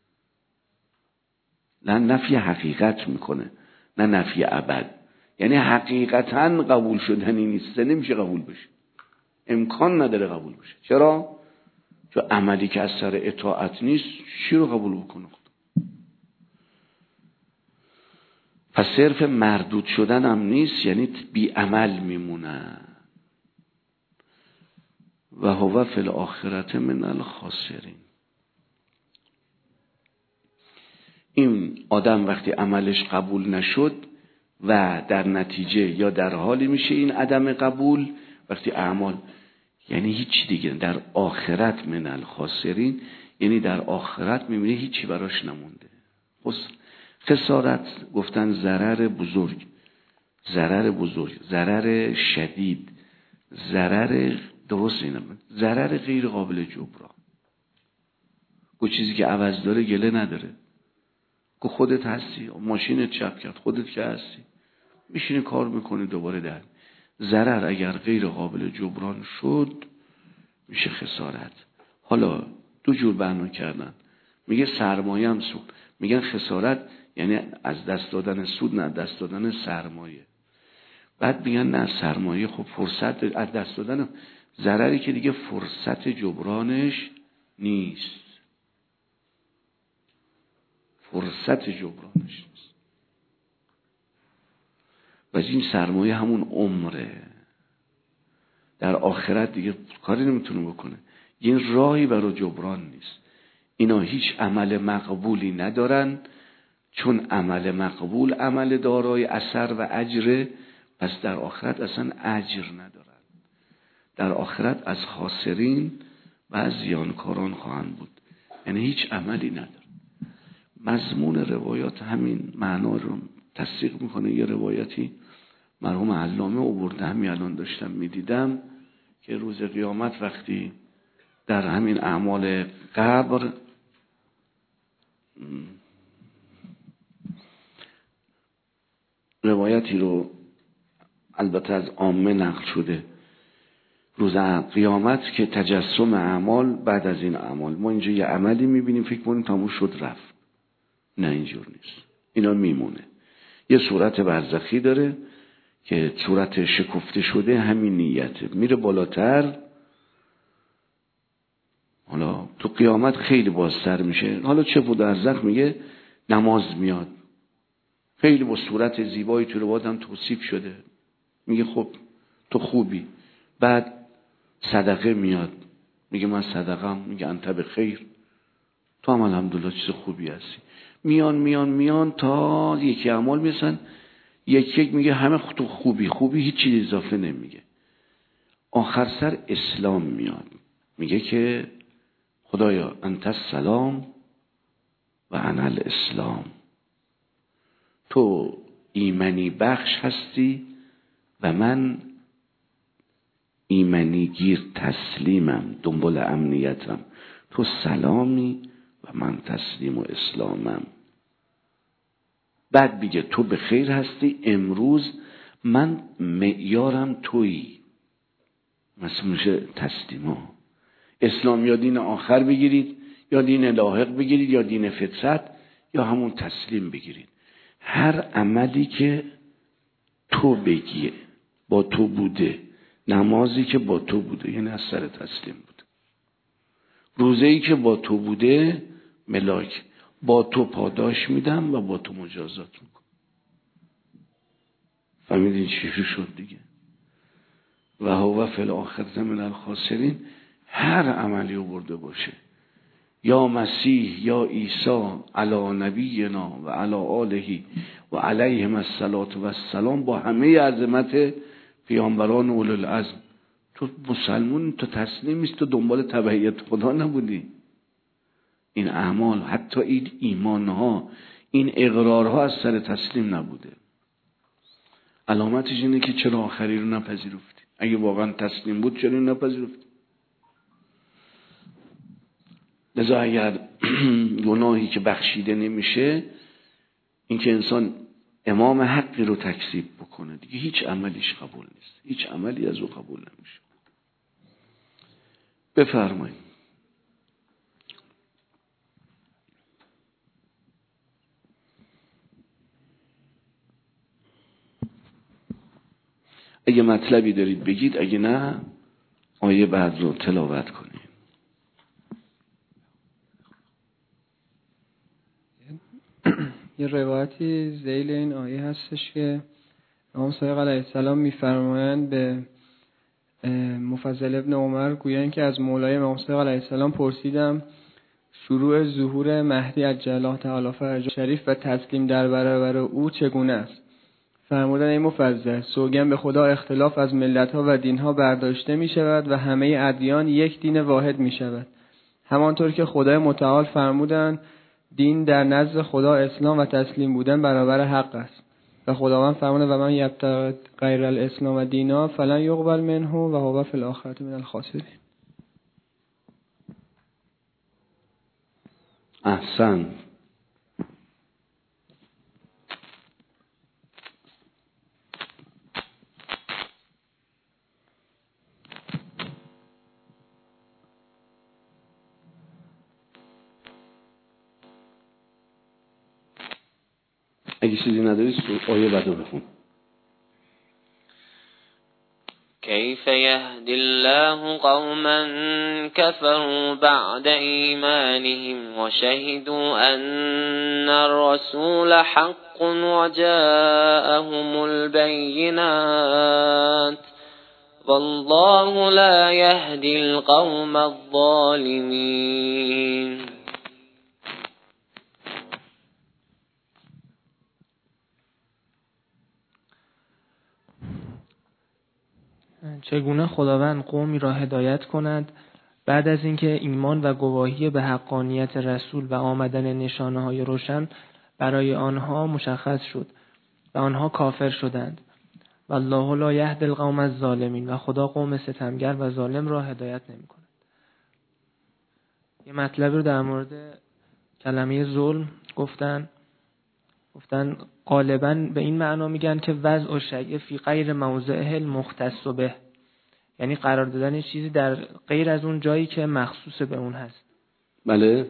نه نفی حقیقت میکنه، نه نفی ابد. یعنی حقیقتا قبول شدنی نیست، نمیشه قبول بشه، امکان نداره قبول بشه. چرا؟ چون عملی که از سر اطاعت نیست چی رو قبول بکنه خدا؟ پس صرف مردود شدن هم نیست، یعنی بی عمل میمونه. و هو فی الاخرة من الخاسرین. این آدم وقتی عملش قبول نشد و در نتیجه یا در حالی میشه این عدم قبول، وقتی اعمال یعنی هیچ دیگه در آخرت من الخاسرین، یعنی در آخرت میبینه هیچی براش نمونده. خسارت گفتن ضرر بزرگ، ضرر بزرگ، ضرر شدید، ضرر درست اینه، ضرر غیر قابل جبران. چیزی که عوض داره گله نداره. خودت هستی، ماشینت چپ کرد، خودت که هستی، میشینی کار میکنی دوباره در. ضرر اگر غیر قابل جبران شد میشه خسارت. حالا دو جور بیان کردن، میگه سرمایه هم سود، میگن خسارت یعنی از دست دادن سود، نه دست دادن سرمایه. بعد میگن نه سرمایه خب فرصت از دست دادن، ضرری که دیگه فرصت جبرانش نیست، فرصت جبرانش نیست. و این سرمایه همون عمره، در آخرت دیگه کاری نمیتونه بکنه، این راهی برای جبران نیست. اینا هیچ عمل مقبولی ندارن، چون عمل مقبول عمل دارای اثر و اجره، پس در آخرت اصلا اجر ندارن. در آخرت از خاسرین و از زیانکاران خواهند بود، یعنی هیچ عملی ندارن. مضمون روایات همین معنا رو تصدیق میکنه. یه روایتی مرحوم علامه آورده، همین الان داشتم میدیدم که روز قیامت وقتی در همین اعمال قبر روایتی رو البته از عامه نقل شده، روز قیامت که تجسم اعمال بعد از این اعمال، ما اینجا یه عملی میبینیم فکر کنیم تموم شد رفت، نه اینجور نیست، اینا میمونه. یه صورت برزخی داره که صورت شکفته شده همین نیته، میره بالاتر. حالا تو قیامت خیلی بازتر میشه. حالا چه بود برزخ؟ میگه نماز میاد، خیلی با صورت زیبایی تو روایت هم توصیف شده، میگه خب تو خوبی. بعد صدقه میاد، میگه من صدقم، میگه انت بخیر، تو هم الحمدلله چیز خوبی هستی. میان تا یکی اعمال میسن، یک میگه همه تو خوبی، هیچ چیز اضافه نمیگه. آخر سر اسلام میاد، میگه که خدایا انت السلام و انا الاسلام، تو ایمنی بخش هستی و من ایمنی گیر تسلیمم، دنبال امنیتم. تو سلامی و من تسلیم و اسلامم. بعد بگه تو به خیر هستی، امروز من معیارم تویی. مثل میشه تسلیما. اسلام یا دین آخر بگیرید، یا دین لاحق بگیرید، یا دین فطرت، یا همون تسلیم بگیرید. هر عملی که تو بگیه با تو بوده، نمازی که با تو بوده یعنی از سر تسلیم بوده، روزه‌ای که با تو بوده ملاک با تو پاداش میدم و با تو مجازات میکنم. فهمیدین چی شد دیگه؟ و هو فی الاخرة من الخاسرین. هر عملی رو برده باشه، یا مسیح یا عیسی علی نبینا و علی آله و علیهم الصلاة و السلام، با همه عظمت پیامبران اولوالعزم. تو مسلمون، تو تسلیم نیست، تو دنبال تبعیت خدا نبودی. این اعمال، حتی این ایمانها، این اقرارها از سر تسلیم نبوده. علامتش اینه که چرا آخری رو نپذیرفتی. اگه واقعا تسلیم بود چرا نپذیرفتی؟ لذا اگر گناهی که بخشیده نمیشه، این که انسان امام حقی رو تکذیب بکنه، دیگه هیچ عملیش قبول نیست، هیچ عملی از او قبول نمیشه. بفرمایید. اگه مطلبی دارید بگید، اگه نه آیه بعد رو تلاوت کنید. یه روایتی ذیل این آیه هستش که امام صادق علیه السلام میفرمایند به مفضل ابن عمر، گویند که از مولای امام صادق علیه السلام پرسیدم شروع ظهور مهدی عجل الله تعالی فرجه شریف و تسلیم در برابر او چگونه است؟ فرمودن ای مفضل، سوگند به خدا اختلاف از ملت‌ها و دین‌ها برداشته می‌شود و همه ادیان یک دین واحد می‌شود. همانطور که خدای متعال فرمودند دین در نزد خدا اسلام و تسلیم بودن برابر حق است و خداوند فرموده و من یبتغی غیر الاسلام دینا فلن یقبل منه و هو فی الاخره من الخاسرین. احسن. اگه چیزی نداری آیه بعدو بخون. كيف يهدي الله قوما كفروا بعد إيمانهم وشهدوا أن الرسول حق وجاءهم البينات والله لا يهدي القوم الظالمين. چگونه خداوند قومی را هدایت کند بعد از اینکه ایمان و گواهی به حقانیت رسول و آمدن نشانه‌های روشن برای آنها مشخص شد و آنها کافر شدند. والله لا یهدی القوم الظالمین، و خدا قوم ستمگر و ظالم را هدایت نمی‌کند. یه مطلبی رو در مورد کلمه ظلم گفتن غالباً به این معنا میگن که وضع شیء فی غیر موضعه المختص به، یعنی قرار دادن چیزی در غیر از اون جایی که مخصوص به اون هست. بله.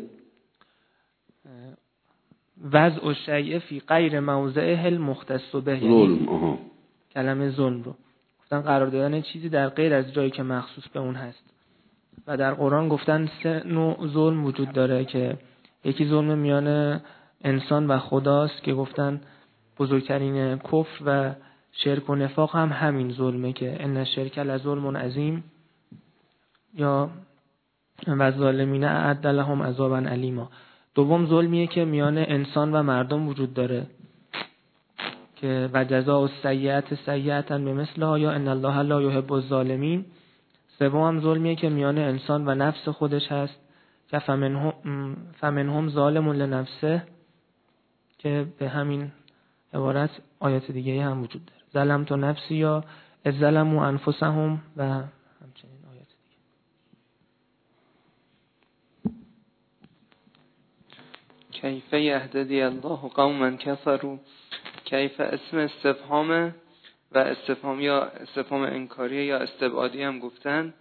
وضع شیء فی غیر موضعه المختص به، یعنی کلمه ظلم رو گفتن قرار دادن چیزی در غیر از جایی که مخصوص به اون هست. و در قرآن گفتن 3 نوع ظلم وجود داره که یکی ظلم میان انسان و خداست که گفتن بزرگترین کفر و شرک و نفاق هم همین ظلمه که ان الشرک لظلم عظیم، یا و ظالمین اعد لهم عذابا الیما. دوم ظلمیه که میان انسان و مردم وجود داره که و جزاء السیئة سیئة بمثلها یا ان الله لا یحب الظالمین. سوم هم ظلمیه که میان انسان و نفس خودش هست که فمنهم ظالم لنفسه، که به همین عبارت آیات دیگه هم وجود داره، ظلمت نفسی یا اذ ظلموا انفسهم و همچنین آیات دیگه. کیف یهدی الله قوما کفروا، کیف اسم استفهامه و استفهام یا استفهام انکاریه یا استبعادی هم گفتن.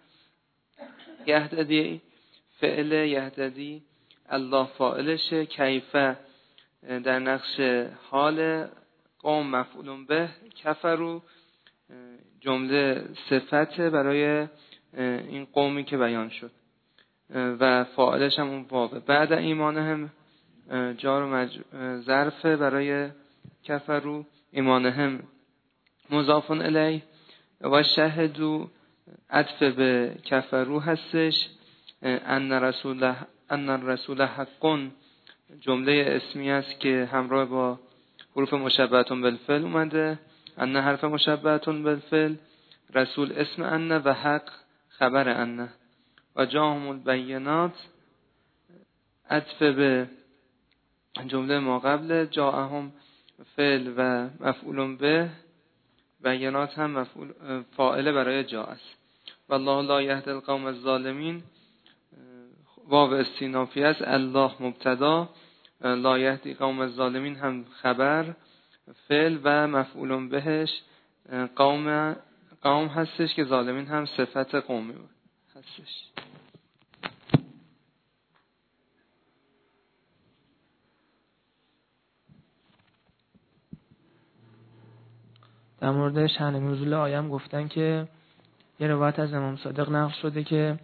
یهدی فعل یهدی الله فاعلشه، کیف در نقش حال، قوم مفعول به، کفروا جمله صفت برای این قومی که بیان شد و فاعلش هم اون واو. بعد ایمانهم جار و ظرف برای کفروا، ایمانهم مضاف الیه و شهدوا عطف به کفروا هستش. ان الرسول حق جمله اسمی است که همراه با حروف مشبهه بالفعل اومده. ان حرف مشبهه بالفعل رسول اسم انه و حق خبر انه و جاهم البینات عطف به جمله ما قبل جاءهم فعل و مفعول به، بینات هم فاعل برای جاء است. والله لا یهدی القوم الظالمین واو استینافی است، الله مبتدا، لا یهدی قوم الظالمین هم خبر، فعل و مفعول بهش قوم هستش که ظالمین هم صفت قومی هستش. در مورد شأن نزول آیه هم گفتن که یه روایت از امام صادق نقل شده که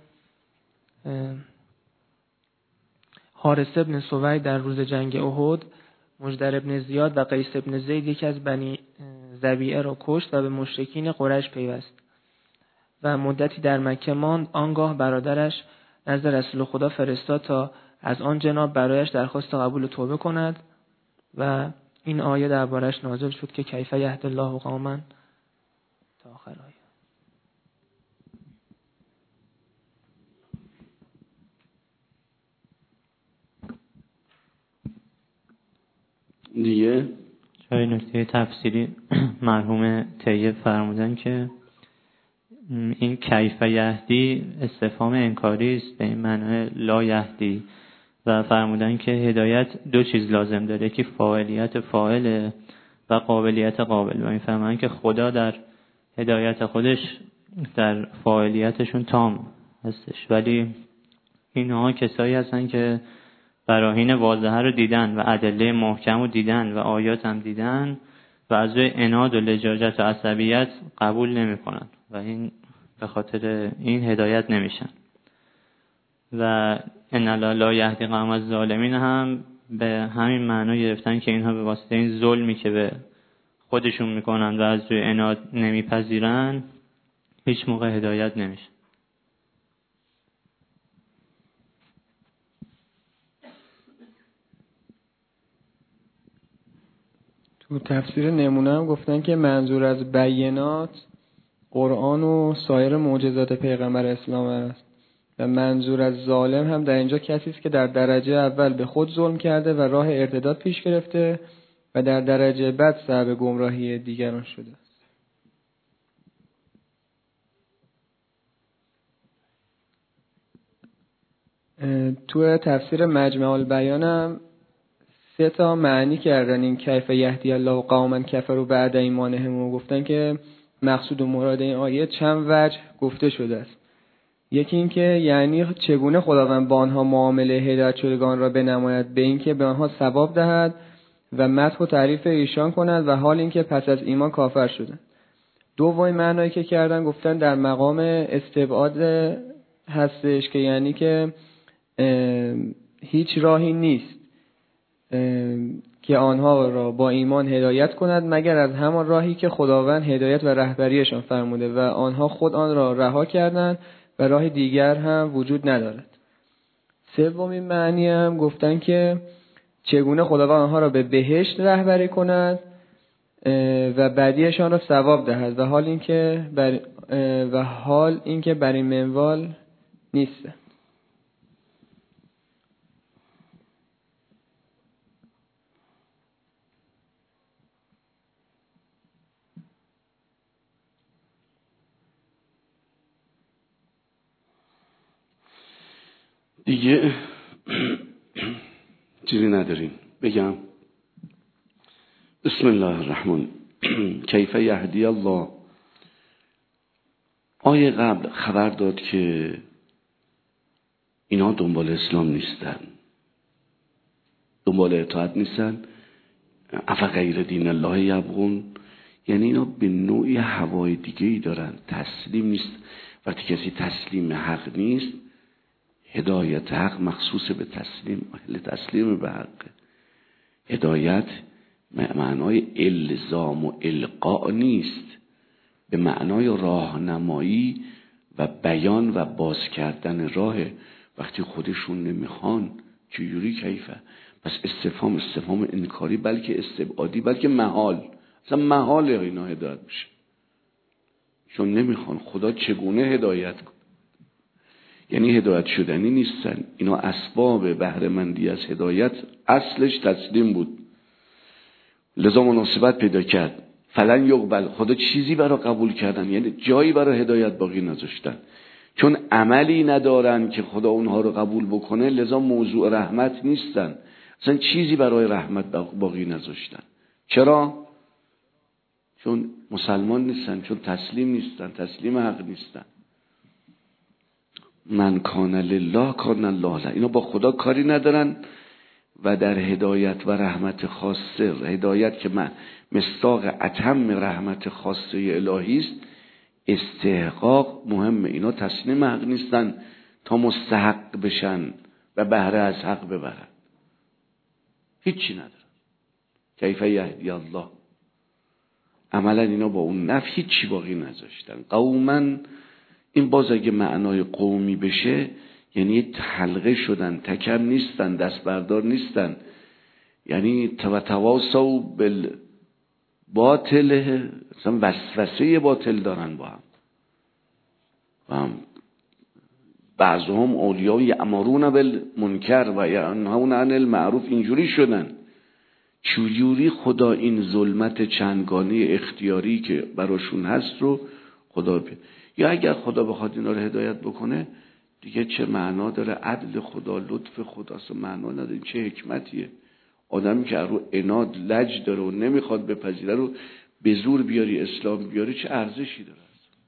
حارث ابن سوید در روز جنگ احد مجدر ابن زیاد و قیس ابن زید یکی از بنی ذبیعه را کشت و به مشرکین قریش پیوست و مدتی در مکه ماند. آنگاه برادرش نزد رسول خدا فرستاد تا از آن جناب برایش درخواست قبول توبه کند و این آیه دربارش نازل شد که کیف یهدی الله قوما تا آخر آیه. دیگه جای نکته تفسیری مرحوم طیب فرمودن که این کیف یهدی استفهام انکاری است به این معنی لا یهدی و فرمودن که هدایت دو چیز لازم داره، یکی فاعلیت فاعل و قابلیت قابل و این فرمودن که خدا در هدایت خودش در فاعلیتشون تام هستش، ولی اینها کسایی هستن که براهین واضحه رو دیدن و ادله محکم رو دیدن و آیات هم دیدن و از روی عناد و لجاجت و عصبیت قبول نمی کنن و این به خاطر این هدایت نمیشن. و ان الله لا یهدی قوم الظالمین هم به همین معنا گرفتن که اینها به واسطه این ظلمی که به خودشون میکنن و از روی عناد نمیپذیرن هیچ موقع هدایت نمیشن. تو تفسیر نمونه هم گفتن که منظور از بینات قرآن و سایر معجزات پیغمبر اسلام است و منظور از ظالم هم در اینجا کسی است که در درجه اول به خود ظلم کرده و راه ارتداد پیش گرفته و در درجه بعد سبب گمراهی دیگران شده است. تو تفسیر مجمع البیان هم 3 تا معنی کردن این کیف یهدی الله قوما کفروا بعد ایمانهم و گفتن که مقصود و مراد این آیه چند وجه گفته شده است. یکی این که یعنی چگونه خداوند با آنها معامله هدایت شدگان را بنماید به این که به آنها ثواب دهد و مدح و تعریف ایشان کند و حال این که پس از ایمان کافر شدند. دومین معنایی که کردن گفتن در مقام استبعاد هستش که یعنی که هیچ راهی نیست که آنها را با ایمان هدایت کند مگر از همان راهی که خداوند هدایت و رهبریشان فرموده و آنها خود آن را رها کردند و راه دیگر هم وجود ندارد. سومین معنی هم گفتن که چگونه خداوند آنها را به بهشت رهبری کند و بعدیشان را ثواب دهد و حال اینکه بر این منوال نیست. دیگه چیزی نداریم بگم. بسم الله الرحمن کیف یهدی الله. آیه قبل خبر داد که اینا دنبال اسلام نیستن، دنبال اطاعت نیستن، افغیر دین الله یبغون، یعنی اینا به نوعی هوای دیگه‌ای دارن، تسلیم نیست. وقتی کسی تسلیم حق نیست، هدایت حق مخصوص به تسلیم، اهل تسلیم به حق. هدایت معنای الزام و القاء نیست، به معنای راهنمایی و بیان و باز کردن راه. وقتی خودشون نمیخوان چجوری کیفه؟ پس استفهام انکاری بلکه استبعادی، بلکه محال، اصلا محال اینا هدایت بشه. چون نمیخوان. خدا چگونه هدایت کنه؟ یعنی هدایت شدنی نیستن اینا. اسباب بهره‌مندی از هدایت اصلش تسلیم بود، لذا مناسبت پیدا کرد. فلن یقبل، خدا چیزی برای قبول کردن، یعنی جایی برای هدایت باقی نذاشتن. چون عملی ندارن که خدا اونها رو قبول بکنه، لذا موضوع رحمت نیستن، اصلا چیزی برای رحمت باقی نذاشتن. چرا؟ چون مسلمان نیستن، چون تسلیم نیستن، تسلیم حق نیستن. من کان لله کان الله له، اینا با خدا کاری ندارن و در هدایت و رحمت خاصه، هدایت که مصداق اتم رحمت خاصه الهی است، استحقاق مهمه. اینا تسلیم حق نیستن تا مستحق بشن و بهره از حق ببرن. هیچی ندارن. کیف یهدی الله، عملا اینا با اون نفی هیچی باقی نذاشتن. قوما، این باز اگه معنای قومی بشه یعنی حلقه شدن، تکم نیستن، دست بردار نیستن، یعنی تواصوا بالباطل، مثلا وسوسه باطل دارن با هم. بعضهم اولیاء یأمرون بالمنکر و ینهون عن المعروف، اینجوری شدن. چجوری خدا این ظلمت چندگانه اختیاری که براشون هست رو خدا یا اگر خدا بخواد اینا رو هدایت بکنه دیگه چه معنا داره؟ عدل خدا، لطف خدا اصلا معنا نداره. چه حکمتیه؟ آدمی که رو عناد لج داره و نمیخواد بپذیره رو به زور بیاری اسلام بیاری، چه ارزشی داره؟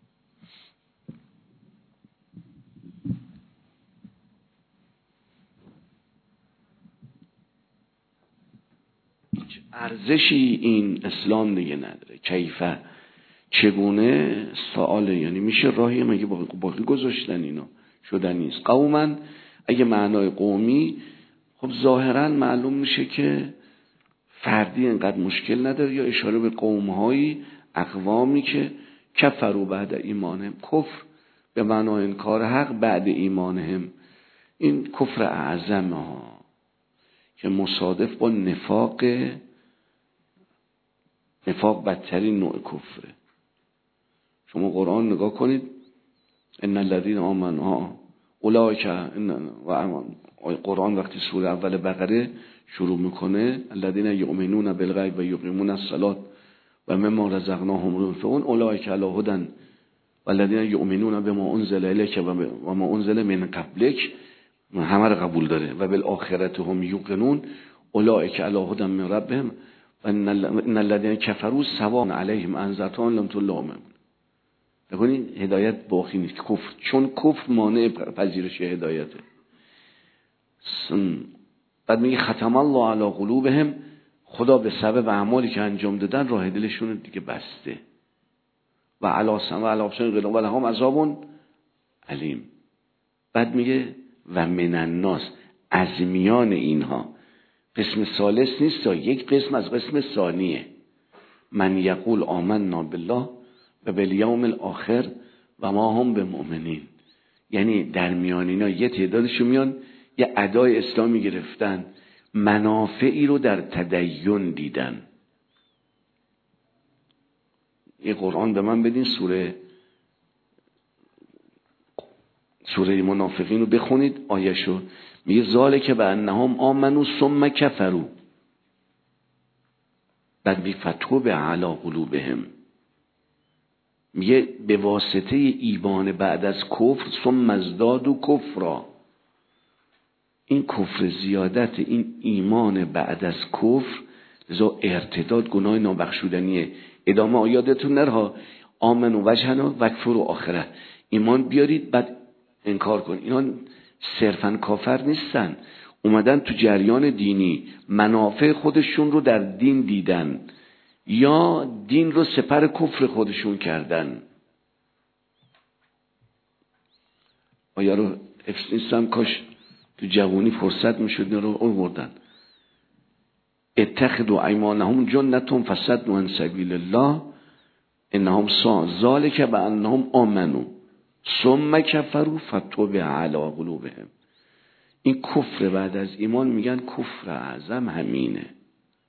چه ارزشی این اسلام دیگه نداره. کیفه، چگونه، سواله، یعنی میشه راهی مگه باقی گذاشتن اینا؟ شدن نیست. قوما اگه معنای قومی، خب ظاهرا معلوم میشه که فردی انقدر مشکل نداره، یا اشاره به قومهایی، اقوامی که کفروا بعد ایمانهم، کفر به معنای انکار حق بعد ایمانهم، این کفر اعظم ها که مصادف با نفاق بدترین نوع کفره. شما قرآن نگاه کنید، ان الذين آمنوا اولئک، قرآن وقتی سوره اول بقره شروع میکنه الذين یؤمنون بالغیب و یقیمون الصلاة و مما رزقناهم ينفقون اولئک علی هدی والذین یؤمنون بما انزل الیک و ما انزل من قبلک، همه رو قبول داره، و بالآخرة هم یوقنون اولئک علی هدی من ربهم و ان الذین کفروا سواء علیهم انذرتهم لم تنذرهم. ببینید هدایت باقی نیست، کفر، چون کفر مانع پذیرش هدایته. بعد میگه ختم الله علی قلوبهم، خدا به سبب اعمالی که انجام دادن راه دلشون دیگه بسته. و علی سمع و علی ابصار غلظ و لهم عذاب علیم. بعد میگه و من الناس، از میان اینها، قسم ثالث نیست، یک قسم از قسم ثانیه، من یقول آمنا بالله و بالیوم الاخر و ما هم بمؤمنین. یعنی در میان اینا یه تعدادشو میان یه ادای اسلامی گرفتن، منافعی رو در تدین دیدن. یه قرآن به من بدین، سوره منافقین رو بخونید، آیه‌شو میگه ذالک بانهم آمنوا ثم کفروا، بعد میگه فتوب علی قلوبهم، میگه به واسطه ایمان بعد از کفر ثم ازدادوا کفرا. این کفر زیادت، این ایمان بعد از کفر، لذا ارتداد گناه نابخشودنیه. ادامه آیاتتون نرها، آمن و وجهنا و کفر و آخره، ایمان بیارید بعد انکار کن. اینا صرفا کافر نیستن، اومدن تو جریان دینی منافع خودشون رو در دین دیدن یا دین رو سپر کفر خودشون کردن. آیا رو حفظ نیستم، کاش تو جوانی فرصت میشد رو آوردن. اتخذوا ایمانهم جنة فصدوا عن سبیل الله انهم ساء ذلك بانهم آمنوا ثم کفروا فتوب علی قلوبهم. این کفر بعد از ایمان میگن کفر اعظم همینه،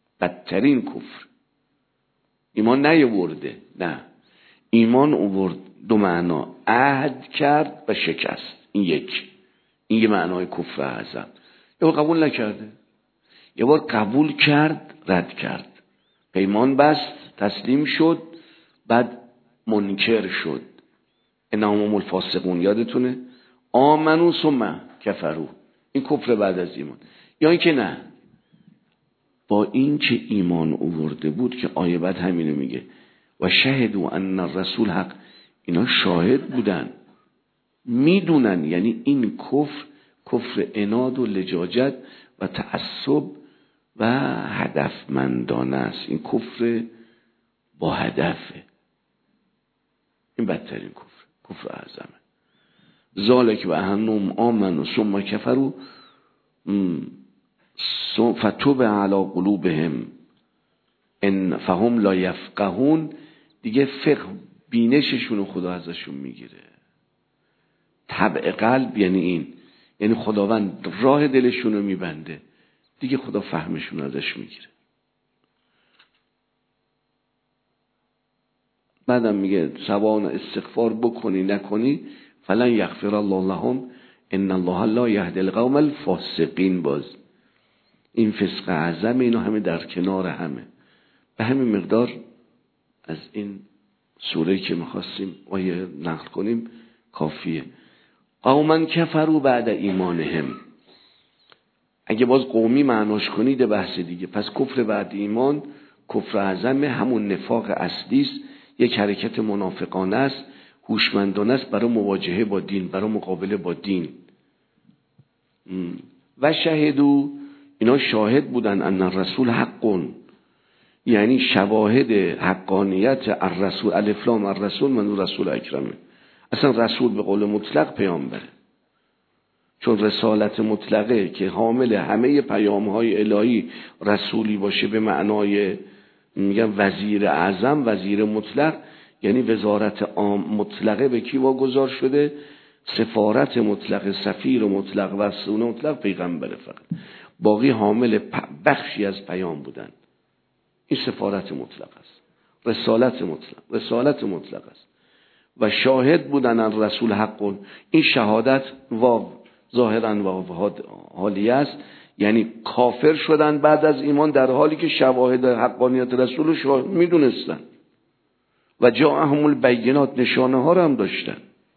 بدترین کفر. ایمان نیاورده، نه ایمان آورد دو معنا، عهد کرد و شکست. این یه معنای کفر اعظم. یه بار قبول نکرده، یه بار قبول کرد رد کرد، پیمان بست تسلیم شد، بعد منکر شد. انهم الفاسقون، یادتونه؟ آمنو ثم کفروا، این کفر بعد از ایمان. یا اینکه نه، با این که ایمان آورده بود که آیه بعد همینو میگه و شهدوا ان الرسول حق، اینا شاهد بودن، میدونن. یعنی این کفر عناد و لجاجت و تعصب و هدفمندانه است. این کفر با هدفه، این بدترین کفر اعظمه. ذالک و انهم آمنوا ثم کفروا فتوب علی قلوبهم ان فهم لا یفقهون. دیگه فقه بینششون خدا ازشون میگیره. طبع قلب یعنی این، یعنی خداوند راه دلشون رو میبنده، دیگه خدا فهمشون ازش میگیره. بعدم میگه سواء استغفار بکنی نکنی فلن یغفر الله لهم ان الله لا یهدی القوم الفاسقین. باز این فسق اعظم، اینا همه در کنار همه. به همین مقدار از این سوره که میخواستیم آیه نقل کنیم کافیه. قوما کفروا بعد ایمانهم، اگه باز قومی معناش کنید بحث دیگه. پس کفر بعد ایمان کفر اعظم، همون نفاق اصلی است، یک حرکت منافقانه است، هوشمندانه است برای مواجهه با دین، برای مقابله با دین. و شهدو، اینا شاهد بودن ان الرسول حقون، یعنی شواهد حقانیت الرسول. الف لام الرسول منظور رسول اکرمه. اصلا رسول به قول مطلق پیامبره، چون رسالت مطلقه که حامل همه پیام‌های الهی رسولی باشه به معنای میگن وزیر اعظم، وزیر مطلق، یعنی وزارت عام مطلقه به کی واگذار شده؟ سفارت مطلق، سفیر مطلق و رسول مطلق پیغمبره. فقط باقی حامل بخشی از پیام بودن. این سفارت مطلق است، رسالت مطلق است. و شاهد بودن ان رسول حقون، این شهادت واو ظاهرا واو حالیه است، یعنی کافر شدن بعد از ایمان در حالی که شواهد حقانیت رسول رو میدونستن و جاءهم البینات، نشانه ها رو هم داشتن.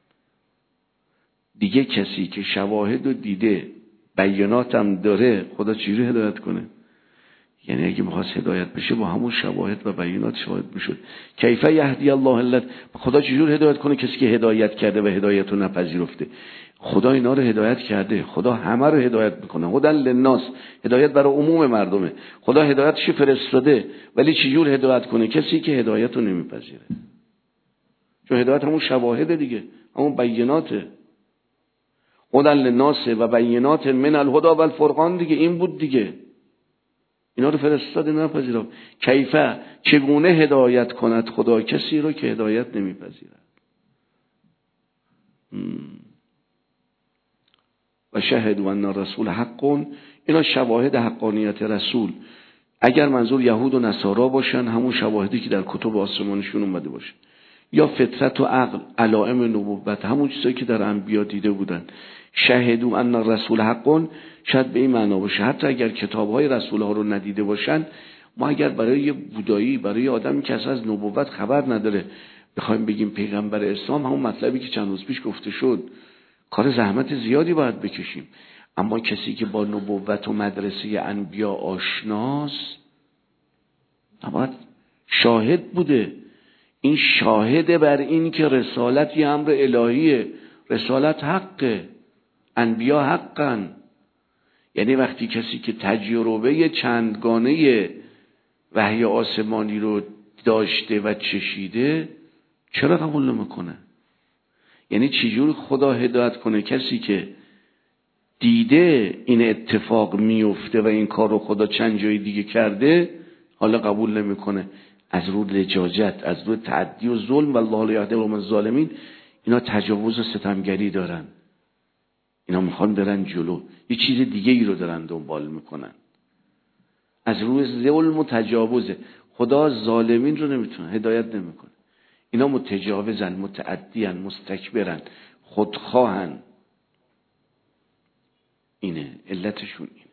دیگه کسی که شواهد رو دیده بینات هم داره، خدا چجوری هدایت کنه؟ یعنی اگه می‌خواست هدایت بشه با همون شواهد و بینات شاهد میشد. کیف یهدی الله الذی، خدا چجور هدایت کنه کسی که هدایت کرده و هدایت رو نپذیرفته؟ خدا اینا رو هدایت کرده، خدا همه رو هدایت میکنه. هدی للناس، هدایت برای عموم مردمه. خدا هدایتش فرستاده، ولی چجور هدایت کنه کسی که هدایت رو نمیپذیره؟ چون هدایت همون شواهد دیگه، همون بیناته. هدی للناس و بینات من الهدی و الفرقان دیگه، این بود دیگه. اینا رو فرستاده نپذیرفت. کیفه، چگونه هدایت کند خدا کسی رو که هدایت نمیپذیرد؟ و شهدوا ان الرسول حقون، اینا شواهد حقانیت رسول. اگر منظور یهود و نصارا باشن، همون شواهدی که در کتب آسمانیشون اومده باشه، یا فطرت و عقل، علائم نبوت، همون چیزایی که در انبیا دیده بودن. شهدوا ان الرسول حقون شاید به این معنا باشه حتی اگر کتاب‌های رسول ها رو ندیده باشن، ما اگر برای بودایی، برای آدمی که از نبوت خبر نداره بخوایم بگیم پیغمبر اسلام، همون مطلبی که چند روز پیش گفته شد، کار زحمت زیادی باید بکشیم. اما کسی که با نبوت و مدرسه انبیا آشناست باید شاهد بوده. این شاهده بر این که رسالت یه امر الهیه، رسالت حقه، انبیا حقن. یعنی وقتی کسی که تجربه چندگانه وحی آسمانی رو داشته و چشیده، چرا قبول نمیکنه؟ یعنی چجور خدا هدایت کنه کسی که دیده این اتفاق میفته و این کار رو خدا چند جای دیگه کرده، حالا قبول نمیکنه؟ از رو لجاجت، از رو تعدی و ظلم، والله لا یهدی القوم الظالمین. اینا تجاوز و ستمگری دارن، اینا میخوان برن جلو، یه چیز دیگه ای رو دارن دنبال میکنن. از روی ظلم و تجاوز خدا ظالمین رو نمیتونه هدایت نمیکنه. اینا متجاوزن، متعدیان، مستکبرن، خودخواهن. اینه علتشون اینه.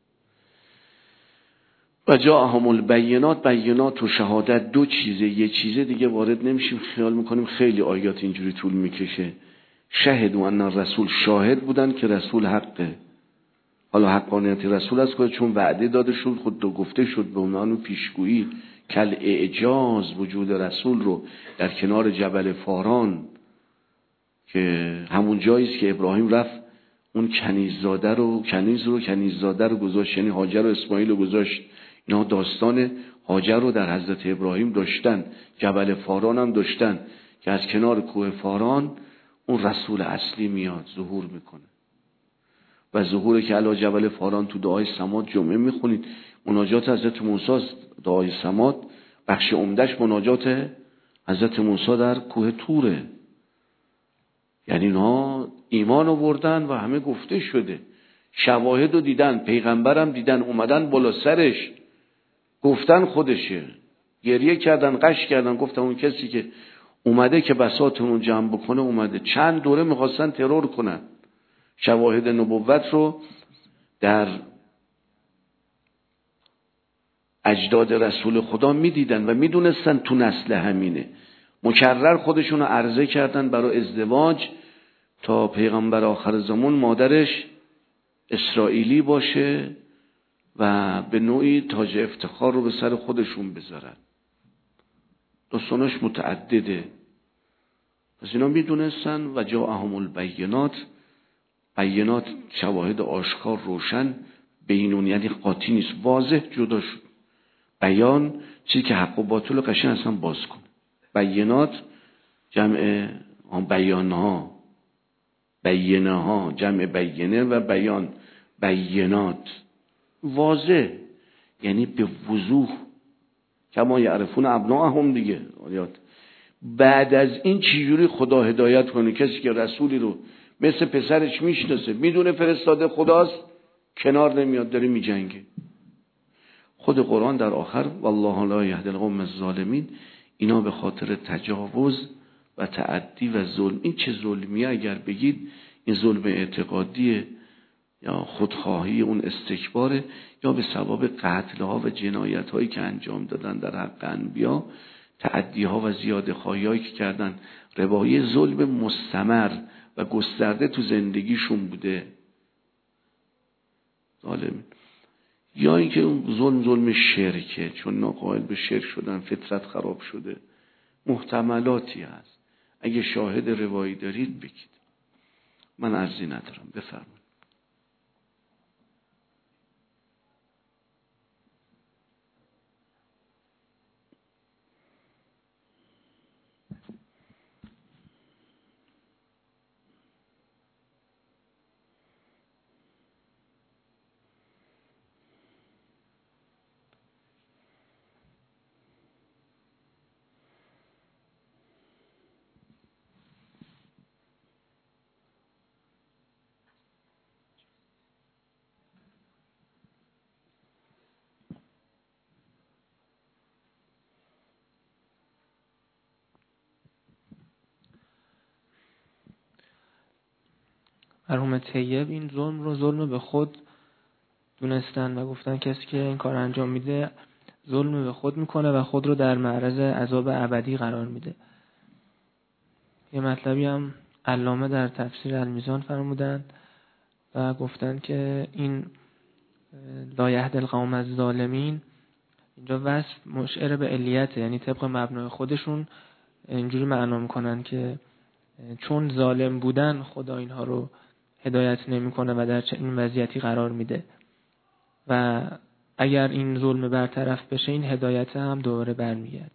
و جاءهم البینات، بینات و شهادت دو چیزه. یه چیزه دیگه وارد نمیشیم، خیال میکنیم خیلی آیات اینجوری طول میکشه. شهدوا ان الرسول، شاهد بودن که رسول حقه. حالا حقانیت رسول از کجا؟ چون وعده داده شد، خود دو گفته شد به عنوان پیشگویی کل اعجاز وجود رسول رو در کنار جبل فاران که همون جایی است که ابراهیم رفت اون کنیززاده رو گذاشت، یعنی هاجر و اسماعیل رو گذاشت. اینا داستان هاجر رو در حضرت ابراهیم داشتن، جبل فاران هم داشتن که از کنار کوه فاران اون رسول اصلی میاد ظهور میکنه. و ظهوری که علی جبل فاران تو دعای سماد جمعه میخونید، مناجات حضرت موسی دعای سماد بخش عمدش مناجات حضرت موسی در کوه توره. یعنی اینا ایمان آوردن و همه گفته شده، شواهد رو دیدن، پیغمبرم دیدن، اومدن بالا سرش گفتن خودشه، گریه کردن، قش کردن، گفتن اون کسی که اومده که بساطمون رو جمع بکنه اومده. چند دوره میخواستن ترور کنن، شواهد نبوت رو در اجداد رسول خدا میدیدن و میدونستن تو نسل همینه. مکرر خودشون رو عرضه کردن برای ازدواج تا پیغمبر آخر زمان مادرش اسرائیلی باشه و به نوعی تاج افتخار رو به سر خودشون بذارن. داستانش متعدده. پس اینا میدونستن و جاءهم البینات، بینات شواهد آشکار روشن، بینون یعنی قاطی نیست، واضح جدا شد. بیان چیزی که حق و باطل قشنگ اصلا باز کن. بینات جمع بیانها، بینه ها جمع بینه و بیان بینات، واضح یعنی به وضوح. کما یعرفون ابناءهم دیگه. بعد از این چجوری خدا هدایت کنه کسی که رسولی رو مثل پسرش میشناسه، میدونه فرستاده خداست، کنار نمیاد، داره میجنگه. خود قرآن در آخر والله لا یهدی القوم الظالمین، اینا به خاطر تجاوز و تعدی و ظلم. این چه ظلمیه اگر بگید؟ این ظلم اعتقادیه یا خودخواهی، اون استکباره، یا به سبب قتل ها و جنایت هایی که انجام دادن در حق انبیا، تعدی ها و زیاده خواهی هایی که کردن، روایی ظلم مستمر و گسترده تو زندگیشون بوده ظالم. یا اینکه اون ظلم شرکه، چون ناقائل به شرک شدن فطرت خراب شده. محتملاتی هست، اگه شاهد روایی دارید بگید، من عرضی ندارم. بفرمایید. مرحوم طیب این ظلم رو ظلم به خود دونستن و گفتن کسی که این کار انجام میده ظلم به خود میکنه و خود رو در معرض عذاب ابدی قرار میده. یه مطلبی هم علامه در تفسیر المیزان فرمودن و گفتن که این لا یهدی القوم الظالمین اینجا وصف مشعر به علیته، یعنی طبق مبنای خودشون اینجوری معنا میکنن که چون ظالم بودن خدا اینها رو هدایت نمیکنه و در این وضعیتی قرار میده و اگر این ظلم برطرف بشه این هدایت هم دوباره برمیگرده.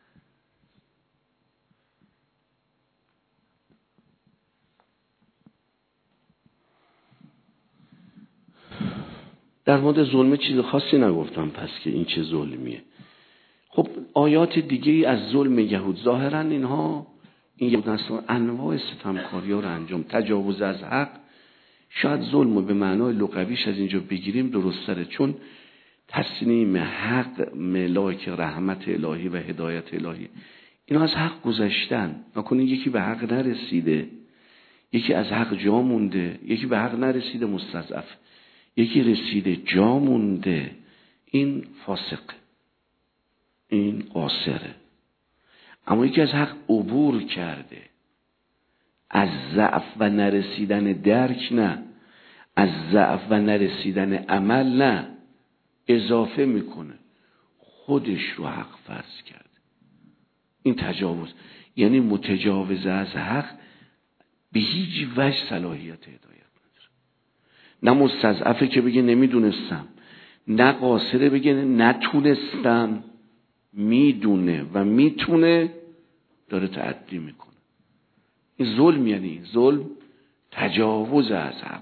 در مورد ظلم چیز خاصی نگفتم پس که این چه ظلمیه. خب آیات دیگه ای از ظلم یهود، ظاهرا اینها این یهود اصلا انواع ستمکاری ها رو انجام، تجاوز از حق. شاید ظلم به معنای لغویش از اینجا بگیریم درست تره، چون تصمیم حق ملاک رحمت الهی و هدایت الهی. اینا از حق گذشتن. نکنید یکی به حق نرسیده، یکی از حق جا مونده، یکی به حق نرسیده مستضعف، یکی رسیده جا مونده، این فاسق، این قاصره. اما یکی از حق عبور کرده، از ضعف و نرسیدن درک نه، از ضعف و نرسیدن عمل نه، اضافه میکنه، خودش رو حق فرض کرده. این تجاوز، یعنی متجاوز از حق به هیچ وجه صلاحیت هدایت نداره. نه مستضعفه که بگه نمیدونستم، نه قاصره بگه نتونستم، میدونه و میتونه، داره تعدی میکنه. این ظلم، یعنی ظلم تجاوز از حق،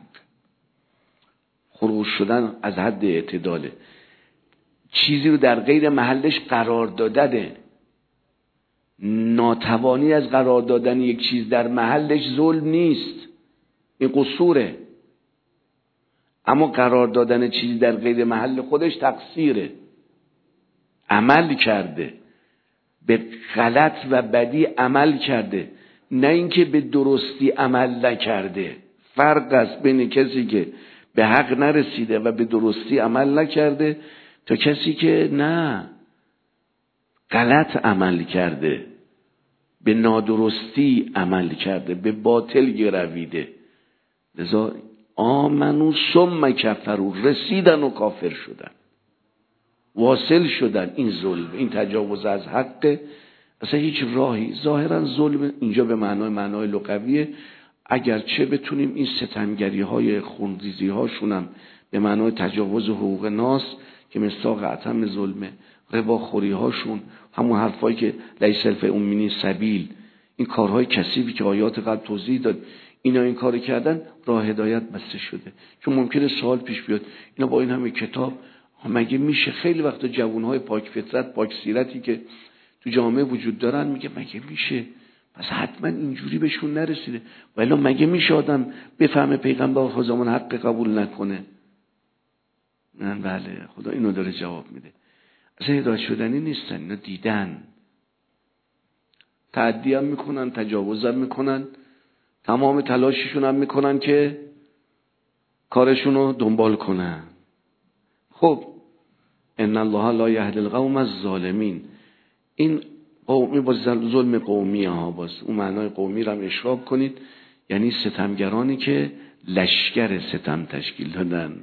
خروج شدن از حد اعتداله، چیزی رو در غیر محلش قرار دادنه. ناتوانی از قرار دادن یک چیز در محلش ظلم نیست، این قصوره. اما قرار دادن چیزی در غیر محل خودش تقصیره. عمل کرده، به غلط و بدی عمل کرده، نه اینکه به درستی عمل نکرده. فرق است بین کسی که به حق نرسیده و به درستی عمل نکرده تا کسی که نه، غلط عمل کرده، به نادرستی عمل کرده، به باطل گرویده. لذا آمنو ثم کفروا، رسیدن و کافر شدن، واصل شدن. این ظلم، این تجاوز از حق. اصلا هیچ راهی، ظاهرا ظلم اینجا به معنای لغویه، اگرچه بتونیم این ستمگری های خونریزی هاشون هم به معنای تجاوز حقوق ناس که مصداق اتم ظلمه، رباخوری هاشون، همون حرفایی که لیس الفئومنی سبیل، این کارهای کثیفی که آیات قبل توضیح داد، اینا این کارو کردن، راه هدایت بسته شده. چون ممکنه سوال پیش بیاد، اینا با این همه کتاب مگه میشه؟ خیلی وقتا جوانهای پاک فطرت، پاک سیرتی که تو جامعه وجود دارن میگه مگه میشه؟ پس حتما اینجوری بهشون نرسیده. ولی مگه میشه آدم بفهمه پیغمبر خودمون حق قبول نکنه؟ من بله، خدا اینو داره جواب میده. اصلا هدایت شدنی نیستن، اینا دیدن، تعدی هم میکنن، تجاوز هم میکنن، تمام تلاششون هم میکنن که کارشونو دنبال کنن. خب ان الله لا یهدی القوم الظالمین، این قومی با ظلم قومی ها، باز اون معنای قومی رو هم اشراب کنید، یعنی ستمگرانی که لشکر ستم تشکیل دادن،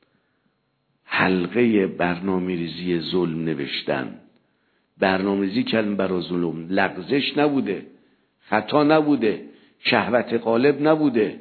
حلقه برنامه‌ریزی ظلم نوشتن، برنامه‌ریزی کردن برای ظلم، لغزش نبوده، خطا نبوده، شهوت غالب نبوده،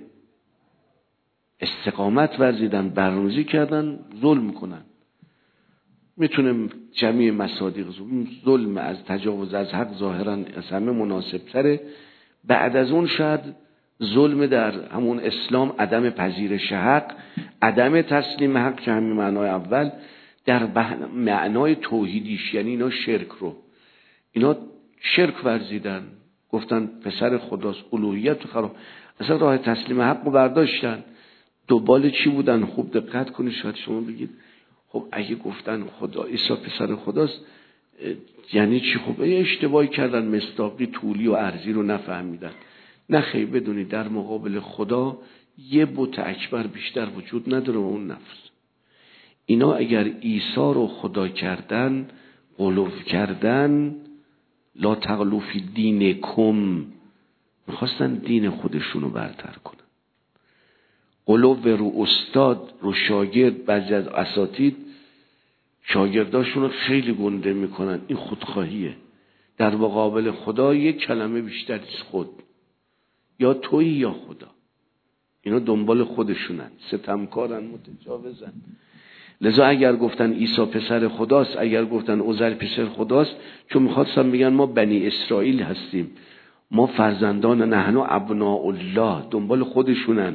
استقامت ورزیدن، برنامه‌ریزی کردن، ظلم میکنن. میتونم جمعی مصادیق ظلم از تجاوز از حق ظاهرا از همه مناسب تره. بعد از اون شاید ظلم در همون اسلام عدم پذیرش حق، عدم تسلیم حق که همین معنای اول، در معنای توحیدیش، یعنی اینا شرک رو، اینا شرک ورزیدن، گفتن پسر خداست، الوهیت خراب، اصلا راه تسلیم حق رو برداشتن. دنبال چی بودن؟ خوب دقت کنید. شاید شما بگید خب اگه گفتن خدا عیسی پسر خداست یعنی چی؟ خب اشتباهی کردن، مصداقی طولی و عرضی رو نفهمیدن. نه خیر، بدونید در مقابل خدا یه بت اکبر بیشتر وجود نداره و اون نفس. اینا اگر عیسی رو خدا کردن، غلو کردن، لا تغلو فی دینکم، میخواستن دین خودشونو برتر کنن. غلو رو استاد، رو شاگرد، بعضی از اساتید شاگرداشون رو خیلی گنده میکنن. این خودخواهیه. در مقابل خدا یک کلمه بیشتر نیست، خود، یا تویی یا خدا. اینا دنبال خودشونن، ستمکارن، متجاوزن. لذا اگر گفتن عیسی پسر خداست، اگر گفتن عزیر پسر خداست، چون میخواستن بگن ما بنی اسرائیل هستیم، ما فرزندان نحن ابناء الله، دنبال خودشونن.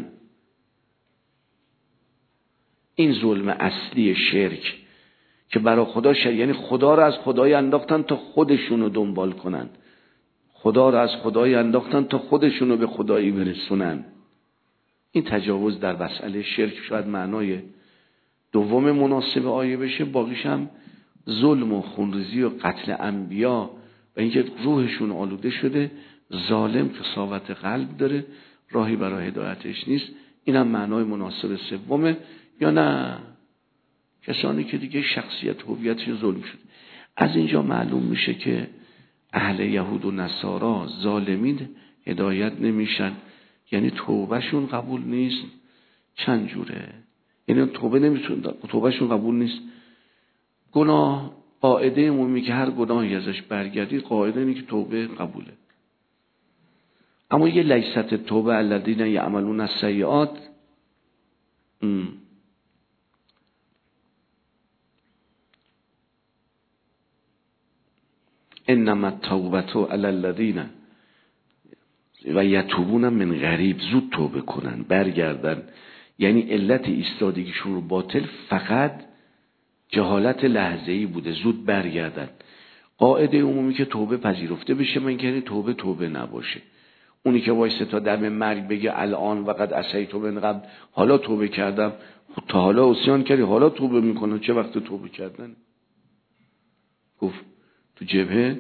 این ظلم اصلی شرک که برای خدا یعنی خدا رو از خدای انداختن تا خودشونو دنبال کنن، خدا رو از خدای انداختن تا خودشونو به خدایی برسونن. این تجاوز در مسئله شرک شاید معنای دوم مناسب آیه بشه. باقیش هم ظلم و خونریزی و قتل انبیا و اینکه روحشون آلوده شده. ظالم قساوت قلب داره، راهی برای هدایتش نیست. اینم معنای مناسب سومه. یا نه کسانی که دیگه شخصیت هویتش ظلم شده. از اینجا معلوم میشه که اهل یهود و نصارا ظالمین هدایت نمیشن، یعنی توبهشون قبول نیست. چند جوره؟ یعنی توبه نمیتونن، توبهشون قبول نیست. گناه قاعده عمومی که هر گناهی ازش برگردی قاعده اینه که توبه قبوله. اما یه لیست توبه الذین یعملون السیئات، انما التوبه علی الذین و یتوبون من قریب، زود توبه کنن برگردن. یعنی علت ایستادگیشون رو باطل فقط جهالت لحظه‌ای بوده، زود برگردن. قاعده عمومی که توبه پذیرفته بشه، من که توبه نباشه. اونی که وایسه تا دم مرگ بگه الان وقد عصیت من قبل، حالا توبه کردم، تا حالا عصیان کردی حالا توبه میکنن، چه وقت توبه کردن؟ گفت تو جبهه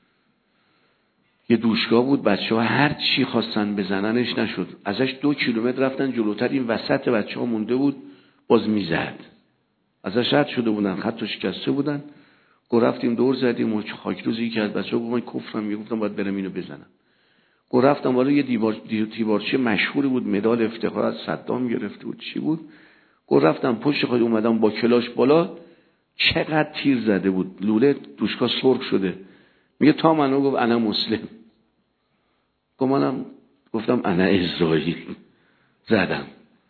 یه دوشگاه بود، بچه‌ها هر چی خواستن بزننش نشد، ازش 2 کیلومتر رفتن جلوتر، این وسط بچه‌ها مونده بود باز میزد، ازش رد شده بودن، خطو شکسته بودن. رفتیم دور زدیم و خاکروزی کرد. بچه‌ها گفتن کفرم، میگفتم باید برم اینو بزنم. رفتم بالا یه دیوارچه مشهوری بود، مدال افتخار از صدام گرفته بود، چی بود؟ رفتم پشت خود اومدم با کلاش بالا، چقدر تیر زده بود، لوله دوشگاه سرخ شده. میگه تا منو گفت انا مسلم. منم گفتم انا اسرائیل، زدم.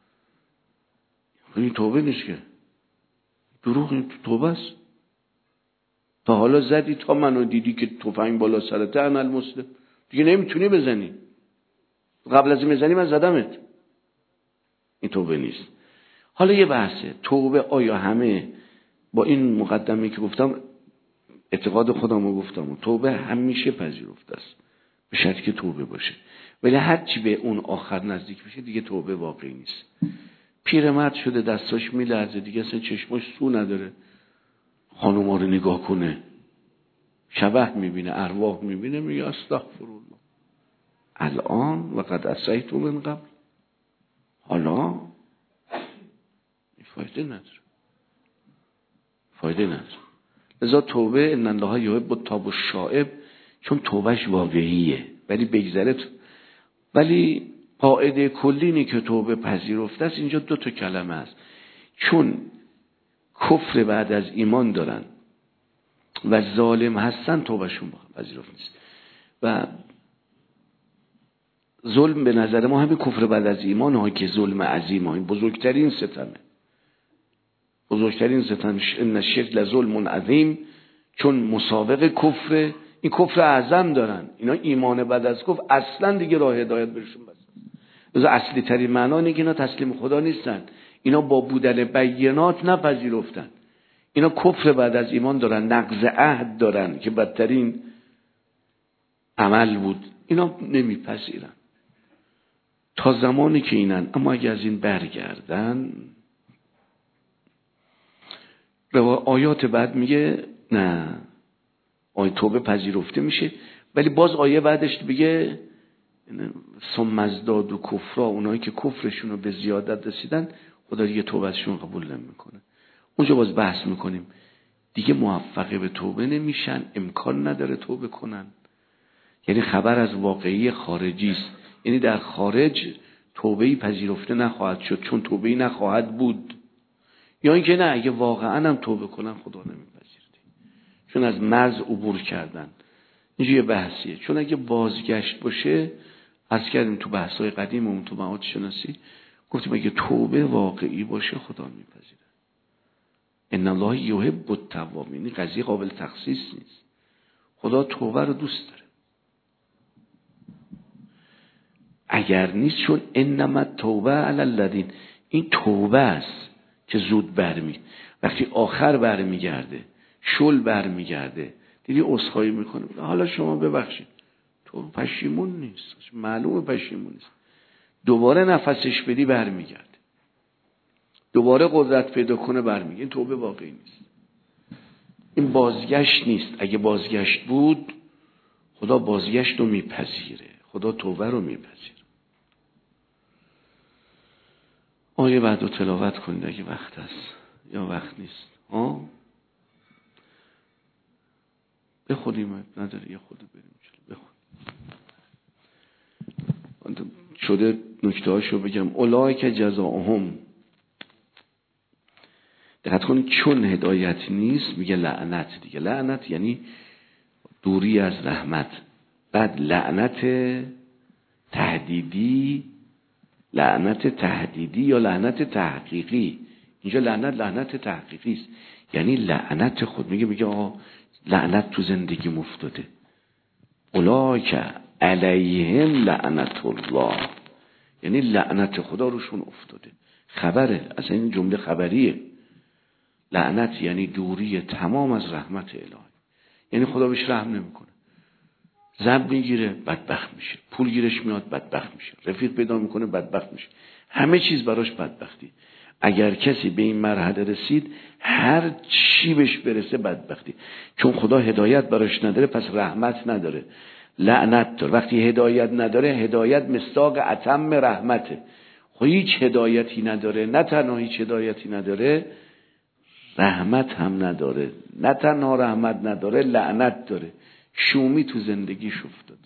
این توبه نیست که، دروغ، این توبه است. تا حالا زدی، تا منو دیدی که تفنگ بالا سرته، انا المسلم، دیگه نمیتونی بزنی. قبل از این بزنی من زدمت. این توبه نیست. حالا یه بحثه، توبه آیا همه با این مقدمه که گفتم اعتقاد خودمو گفتم، توبه همیشه پذیرفته است به شرطی که توبه باشه، ولی هر چی به اون آخر نزدیک بشه دیگه توبه واقعی نیست. پیرمرد شده دستاش میلرزه دیگه، اصلا چشماش سو نداره خانوما رو نگاه کنه، شبح میبینه، ارواح میبینه، میگه استغفرالله الان وقد عصیت من قبل، حالا فایده نداره. لذا توبه ان الله یحب التواب الشائب، چون توبهش واقعیه ولی بگذره. ولی قاعده کلی اینه که توبه پذیرفته است. اینجا 2 کلمه است، چون کفر بعد از ایمان دارن و ظالم هستن توبهشون پذیرفته نیست. و ظلم به نظر ما همین کفر بعد از ایمان ها که ظلم عظیم ها، این بزرگترین ستمه، بزرگترین ستم. ان الشرک لظلم عظیم، چون مسابق کفر، این کفر اعظم دارن اینا. ایمان بعد از کفر اصلا دیگه راه هدایت برشون بس. از اصلی ترین معنا اینه که اینا تسلیم خدا نیستن، اینا با بودن بینات نپذیرفتن. اینا کفر بعد از ایمان دارن، نقض عهد دارن که بدترین عمل بود، اینا نمیپذیرن تا زمانی که اینن. اما اگه از این برگردن، آیات بعد میگه نه، آیه توبه پذیرفته میشه، ولی باز آیه بعدش میگه ثم ازدادوا کفرا، اونایی که کفرشون رو به زیادت رسیدن خدا دیگه توبهشون قبول نمیکنه. اونجا باز بحث میکنیم دیگه موفق به توبه نمیشن، امکان نداره توبه کنن. یعنی خبر از واقعی خارجی است، یعنی در خارج توبه‌ای پذیرفته نخواهد شد چون توبه‌ای نخواهد بود، یا اینکه نه اگه واقعا هم توبه کنن خدا نمیپذیرد چون از مرز عبور کردن. اینجا یه بحثیه، چون اگه بازگشت باشه، عرض کردیم تو بحث‌های قدیممون تو معاد شناسی گفتیم اگه توبه واقعی باشه خدا میپذیره. ان الله یحب التوابین، این قضیه قابل تخصیص نیست، خدا توبه رو دوست داره. اگر نیست، چون انما توبه علی الذین، این توبه است که زود برمیگرده. وقتی آخر برمیگرده، شل برمیگرده، دیدی عذرخواهی میکنه، حالا شما ببخشید، تو پشیمون نیست، معلومه پشیمون نیست، دوباره نفسش بدی برمیگرده، دوباره قدرت پیدا کنه برمیگرده. این توبه واقعی نیست، این بازگشت نیست. اگه بازگشت بود خدا بازگشت رو میپذیره، خدا توبه رو میپذیره. آیه بعد رو تلاوت کنید اگه وقت هست یا وقت نیست. بخونیم نداره، یه خود بریم بخون. شده نکته هاشو بگم. اولئک جزاؤهم، دقت کنید چون هدایت نیست میگه لعنت دیگه. لعنت یعنی دوری از رحمت. بعد لعنت تهدیدی، لعنت تهدیدی یا لعنت تحقیقی. اینجا لعنت تحقیقی است، یعنی لعنت خود. میگه آقا لعنت تو زندگی مفتاده. اولئک علیهم لعنت الله، یعنی لعنت خدا روشون افتاده. خبره، اصلا این جمله خبریه. لعنت یعنی دوری تمام از رحمت الهی، یعنی خدا بهش رحم نمیکنه. ذنب میگیره بدبخت میشه، پول گیرش میاد بدبخت میشه، رفیق پیدا میکنه بدبخت میشه، همه چیز براش بدبختی. اگر کسی به این مرحله رسید هر چی بهش برسه بدبختی، چون خدا هدایت براش نداره پس رحمت نداره، لعنت داره. وقتی هدایت نداره، هدایت مصداق اتم رحمته. خب هیچ هدایتی نداره، نه تنها هیچ هدایتی نداره، رحمت هم نداره. نه تنها رحمت نداره، لعنت داره. شومی تو زندگیش افتاده.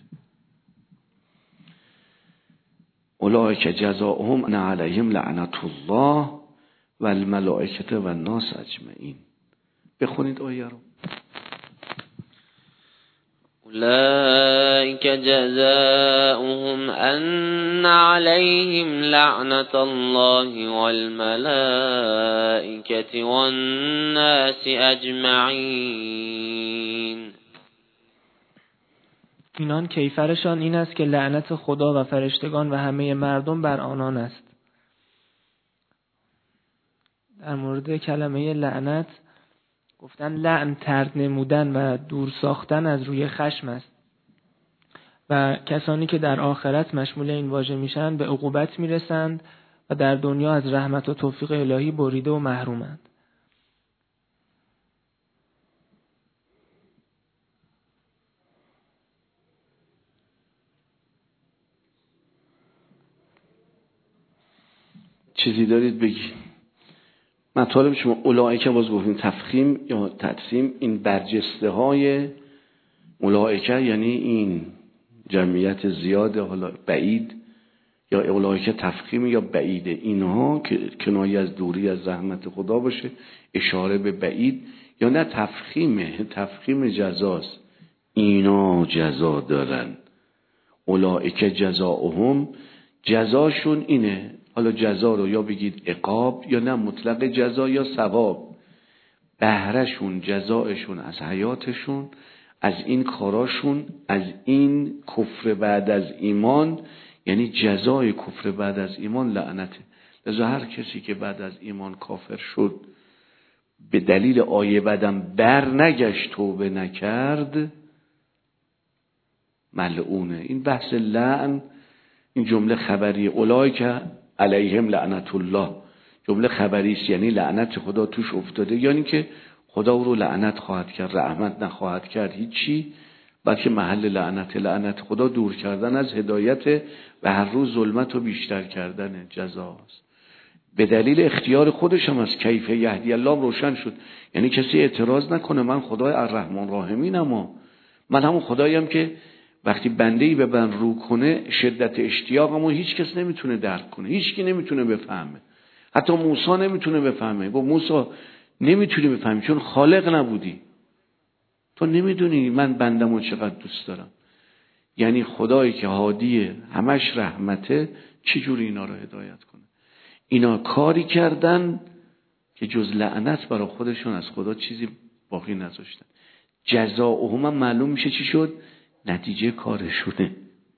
اولئک جزاؤهم ان علیهم لعنت الله و الملائکه و الناس اجمعین. بخونید آیه رو. اولئک جزاؤهم ان علیهم لعنت الله والملائکه والناس اجمعین. اینان کیفرشان این است که لعنت خدا و فرشتگان و همه مردم بر آنان است. در مورد کلمه لعنت گفتن لعن طرد نمودن و دور ساختن از روی خشم است و کسانی که در آخرت مشمول این واژه میشن به عقوبت میرسند و در دنیا از رحمت و توفیق الهی بریده و محرومند. چیزی دارید بگید؟ مطالب شما اولئک باز گفتیم تفخیم یا تقسیم، این برجسته های اولئک یعنی این جمعیت زیاد، حالا بعید یا اولئک تفخیم یا بعیده، اینها که کنایه از دوری از رحمت خدا باشه، اشاره به بعید، یا نه تفخیمه، تفخیم جزاست. اینا جزا دارن. اولئک جزاؤهم، جزاشون اینه. حالا جزا رو یا بگید عقاب یا نه مطلق جزا یا ثواب. بهرهشون، جزایشون از حیاتشون، از این کاراشون، از این کفر بعد از ایمان، یعنی جزای کفر بعد از ایمان لعنته. لذا هر کسی که بعد از ایمان کافر شد به دلیل آیه بعدم بر نگشت، توبه نکرد، ملعونه. این بحث لعن، این جمله خبری اولئک علیهم لعنت الله، جمله خبری است، یعنی لعنت خدا توش افتاده، یعنی که خدا او رو لعنت خواهد کرد، رحمت نخواهد کرد، هیچی، بلکه محل لعنت خدا دور کردن از هدایت و هر روز ظلمت رو بیشتر کردن، جزاست. به دلیل اختیار خودش هم از کیف یهدی الله روشن شد. یعنی کسی اعتراض نکنه من خدای الرحمن راحمینم، من همون خدایم که وقتی بنده‌ای به من رو کنه شدت اشتیاقمو هیچ کس نمیتونه درک کنه، هیچ کی نمیتونه بفهمه، حتی موسی نمیتونه بفهمه. با موسی نمیتونی بفهمی چون خالق نبودی، تو نمیدونی من بندمو چقدر دوست دارم. یعنی خدایی که هادیه، همش رحمته، چجوری اینا رو هدایت کنه؟ اینا کاری کردن که جز لعنت برای خودشون از خدا چیزی باقی نذاشتن. جزاؤهم معلوم میشه چی شد؟ نتیجه کارشونه،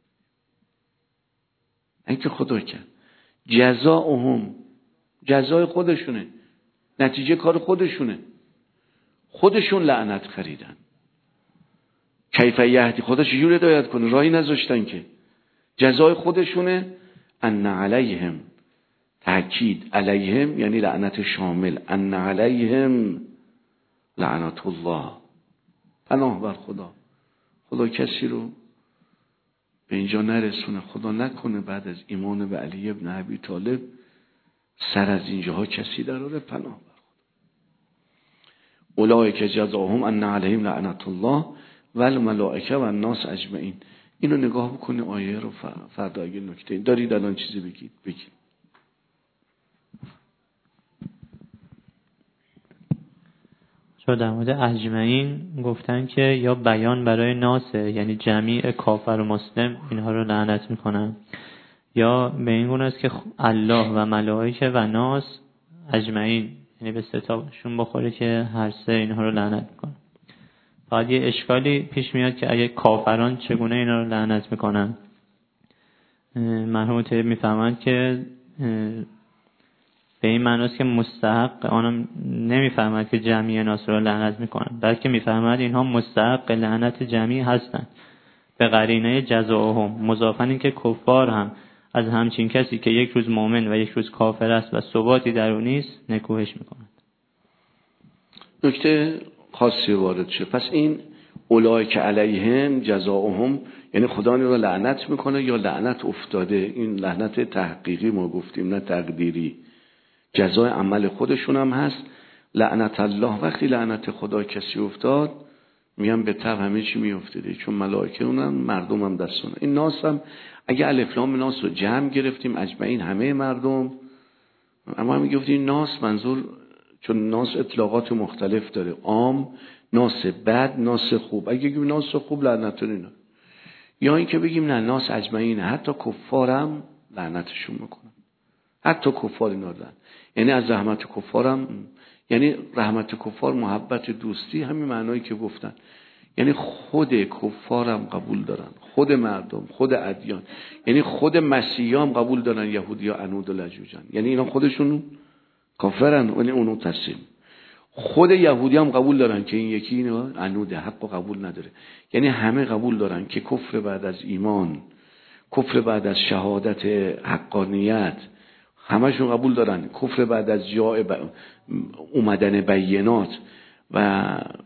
اینکه خدا کرد. جزاؤهم جزای خودشونه، نتیجه کار خودشونه، خودشون لعنت خریدن. کیف یهدی، خدا چجوری هدایت کنه؟ راهی نذاشتن که. جزای خودشونه. ان علیهم، تأکید علیهم یعنی لعنت شامل. ان علیهم لعنت الله، پناه بر خدا، خدا کسی رو به اینجا نرسونه. خدا نکنه بعد از ایمان به علی ابن ابی طالب سر از اینجاها کسی دراره. پناه بر خدا. اولئک جزاهم ان علیهم لعنت الله و الملائکه و الناس اجمعین. اینو نگاه بکنی آیه رو. فردا اگه نکته دارید الان چیزی بگید. در مورد اجمعین گفتن که یا بیان برای ناسه، یعنی جمیع کافر و مسلم اینها رو لعنت میکنن، یا به این گونه است که الله و ملائکه و ناس اجمعین، یعنی به ستاشون بخوره که هر سه اینها رو لعنت میکنن. بعد یه اشکالی پیش میاد که اگه کافران چگونه اینا رو لعنت میکنن. مرحوم طیب میفهمند که به این معناست که مستحق آنها نمیفهمد که جمعی ناس را لعنت میکنند، بلکه میفهمد اینها مستحق لعنت جمعی هستند به قرینه جزاهم، مضافاً این که کفار هم از همچین کسی که یک روز مؤمن و یک روز کافر است و ثباتی در او نیست نکوهش میکنند. نکته خاصی وارد شد. پس این اولئک علیهم جزاؤهم یعنی خدا رو لعنت میکنه یا لعنت افتاده. این لعنت تحقیقی ما گفتیم، نه تقدیری. جزای عمل خودشون هم هست. لعنت الله، وقتی لعنت خدا کسی افتاد میگم به تبع همه چی میافتاده، چون ملائکه اونم مردم هم دستونه. این ناس هم اگه الف لام ناس رو جمع گرفتیم اجمعین همه مردم، اما هم گفتیم ناس منظور، چون ناس اطلاقات مختلف داره، عام، ناس بد، ناس خوب. اگه بگیم ناس خوب لعنت اینا، یا این که بگیم نه ناس اجمعین، حتی کفارم لعنتشون میکنن، حتی کفار اینا دارن. یعنی از رحمت کفارم، یعنی رحمت کفار محبت دوستی، همین معنایی که گفتن. یعنی خود کفارم قبول دارن، خود مردم، خود ادیان، یعنی خود مسیحیان قبول دارن یهودی ها عنود و لجوجن، یعنی اینا خودشون کافرن ولی اونو تسلیم. خود یهودی هم قبول دارن که این یکی اینو عنود حق و قبول نداره. یعنی همه قبول دارن که کفر بعد از ایمان، کفر بعد از شهادت حقانیت، همشون قبول دارن. کفر بعد از اومدن بینات و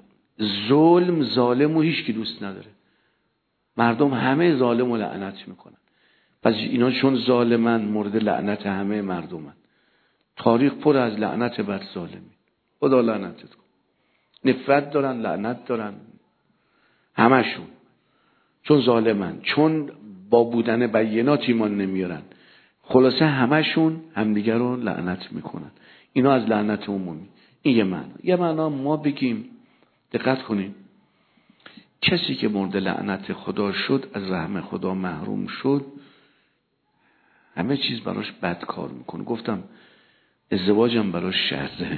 ظالم و هیچ کی دوست نداره. مردم همه ظالم و لعنت میکنن. پس اینا چون ظالمن مورد لعنت همه مردمن. تاریخ پر از لعنت بر ظالمین. خدا لعنتت کن. نفرت دارن، لعنت دارن، همشون چون ظالمن، چون با بودن بینات ایمان نمیارن. خلاصه همشون همدیگر رو لعنت میکنن. اینا از لعنت عمومی. این یه معنا ما بگیم، دقت کنیم، کسی که مورد لعنت خدا شد، از رحم خدا محروم شد، همه چیز براش بد کار میکنه. گفتم ازدواجم براش شره.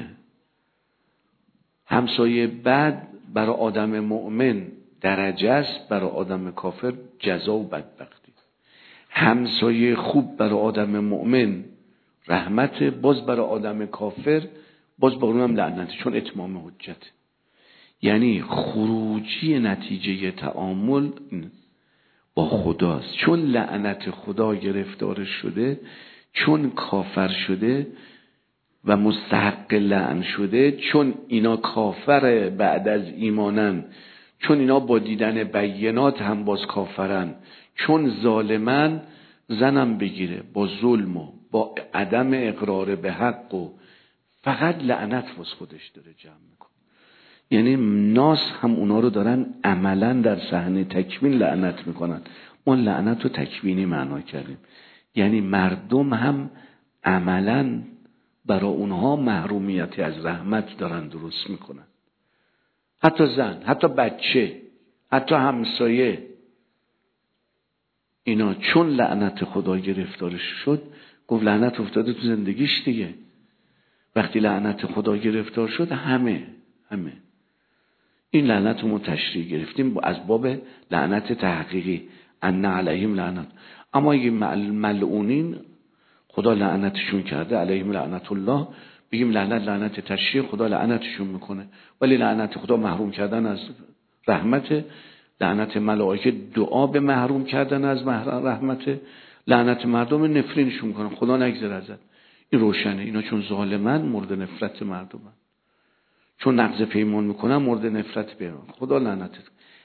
همسایه بد برای آدم مؤمن درجه است، برای آدم کافر جزا و بدبختی. همسایه خوب برای آدم مؤمن رحمت، باز برای آدم کافر باز با اونم لعنت، چون اتمام حجت. یعنی خروجی نتیجه تعامل با خداست. چون لعنت خدا گرفتار شده، چون کافر شده و مستحق لعن شده، چون اینا کافر بعد از ایمانن، چون اینا با دیدن بینات هم باز کافرن، چون ظالمن، زنم بگیره با ظلم و با عدم اقرار به حق و فقط لعنت واس خودش داره جمع میکنه. یعنی ناس هم اونا رو دارن عملا در صحنه تکوین لعنت میکنن. ما لعنت رو تکوینی معنا کردیم، یعنی مردم هم عملا برای اونها محرومیتی از رحمت دارن درست میکنن. حتی زن، حتی بچه، حتی همسایه، اینا چون لعنت خدا گرفتارش شد، گفت لعنت افتاده تو زندگیش دیگه. وقتی لعنت خدا گرفتار شد همه این لعنت رو تشریح گرفتیم از باب لعنت تحقیقی، ان علیهم لعنت. اما اگه ملعونین خدا لعنتشون کرده، علیهم لعنت الله، بگیم لعنت تشریح، خدا لعنتشون میکنه. ولی لعنت خدا محروم کردن از رحمت، لعنت ملائکه دعا به محروم کردن از رحمت، لعنت مردم نفرینشون میکنن، خدا نگذره ازت. این روشنه. اینا چون ظالمن مورد نفرت مردمن، چون نقض پیمان میکنن مورد نفرت پیمان. خدا لعنتت.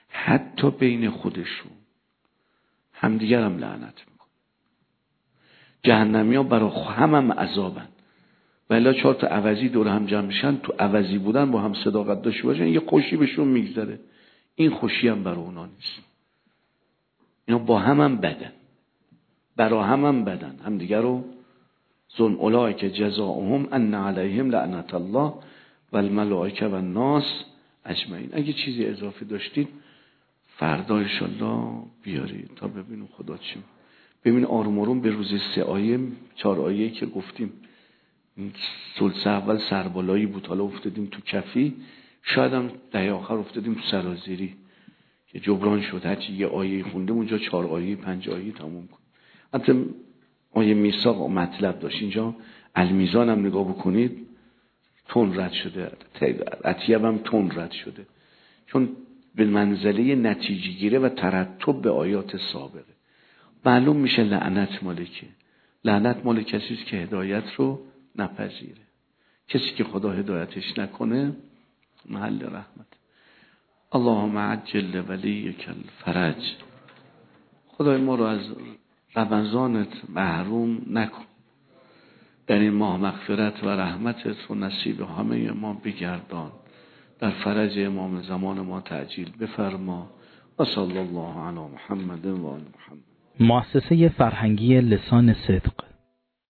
حتی بین خودشون همدیگر هم لعنت میکنن. جهنمی ها برای هم عذابن، ولی 4 تا عوضی دور هم جمع میشن، تو عوضی بودن با هم صداقت داشته باشن یه خوشی بهشون میگذره، این خوشی هم برای اونا نیست. اینا با هم بدن، برای هم بدن، هم دیگر رو ذن اولئک جزاؤهم ان علیهم لعنت الله و الملائکه و الناس اجمعین. اگه چیزی اضافه داشتید فردا انشالله بیارید تا ببینیم خدا چی. ببین آروم آروم به روز 3 آیه 4 آیه که گفتیم ثلث اول سربالایی بود، حالا افتادیم تو کفی، شاید هم دهه آخر افتادیم تو سرازیری که جبران شد. هرچی یه آیه خوندیم اونجا 4 آیه 5 آیه تموم کن. حتی آیه میثاق و مطلب داشت. اینجا المیزان هم نگاه بکنید تون رد شده، عتیب هم تون رد شده، چون به منزله نتیجه گیره و ترتب به آیات سابقه. معلوم میشه لعنت مالکه. لعنت مال کسی است که هدایت رو نپذیره. کسی که خدا هدایتش نکنه محل رحمت. اللهم عجل ولیک الفرج. خدای ما رو از رمضانت محروم نکن. در این ماه مغفرت و رحمتت و نصیب همه ما بگردان. در فرج امام زمان ما تعجیل بفرما. و صلی الله علی محمد و آل محمد. مؤسسه فرهنگی لسان صدق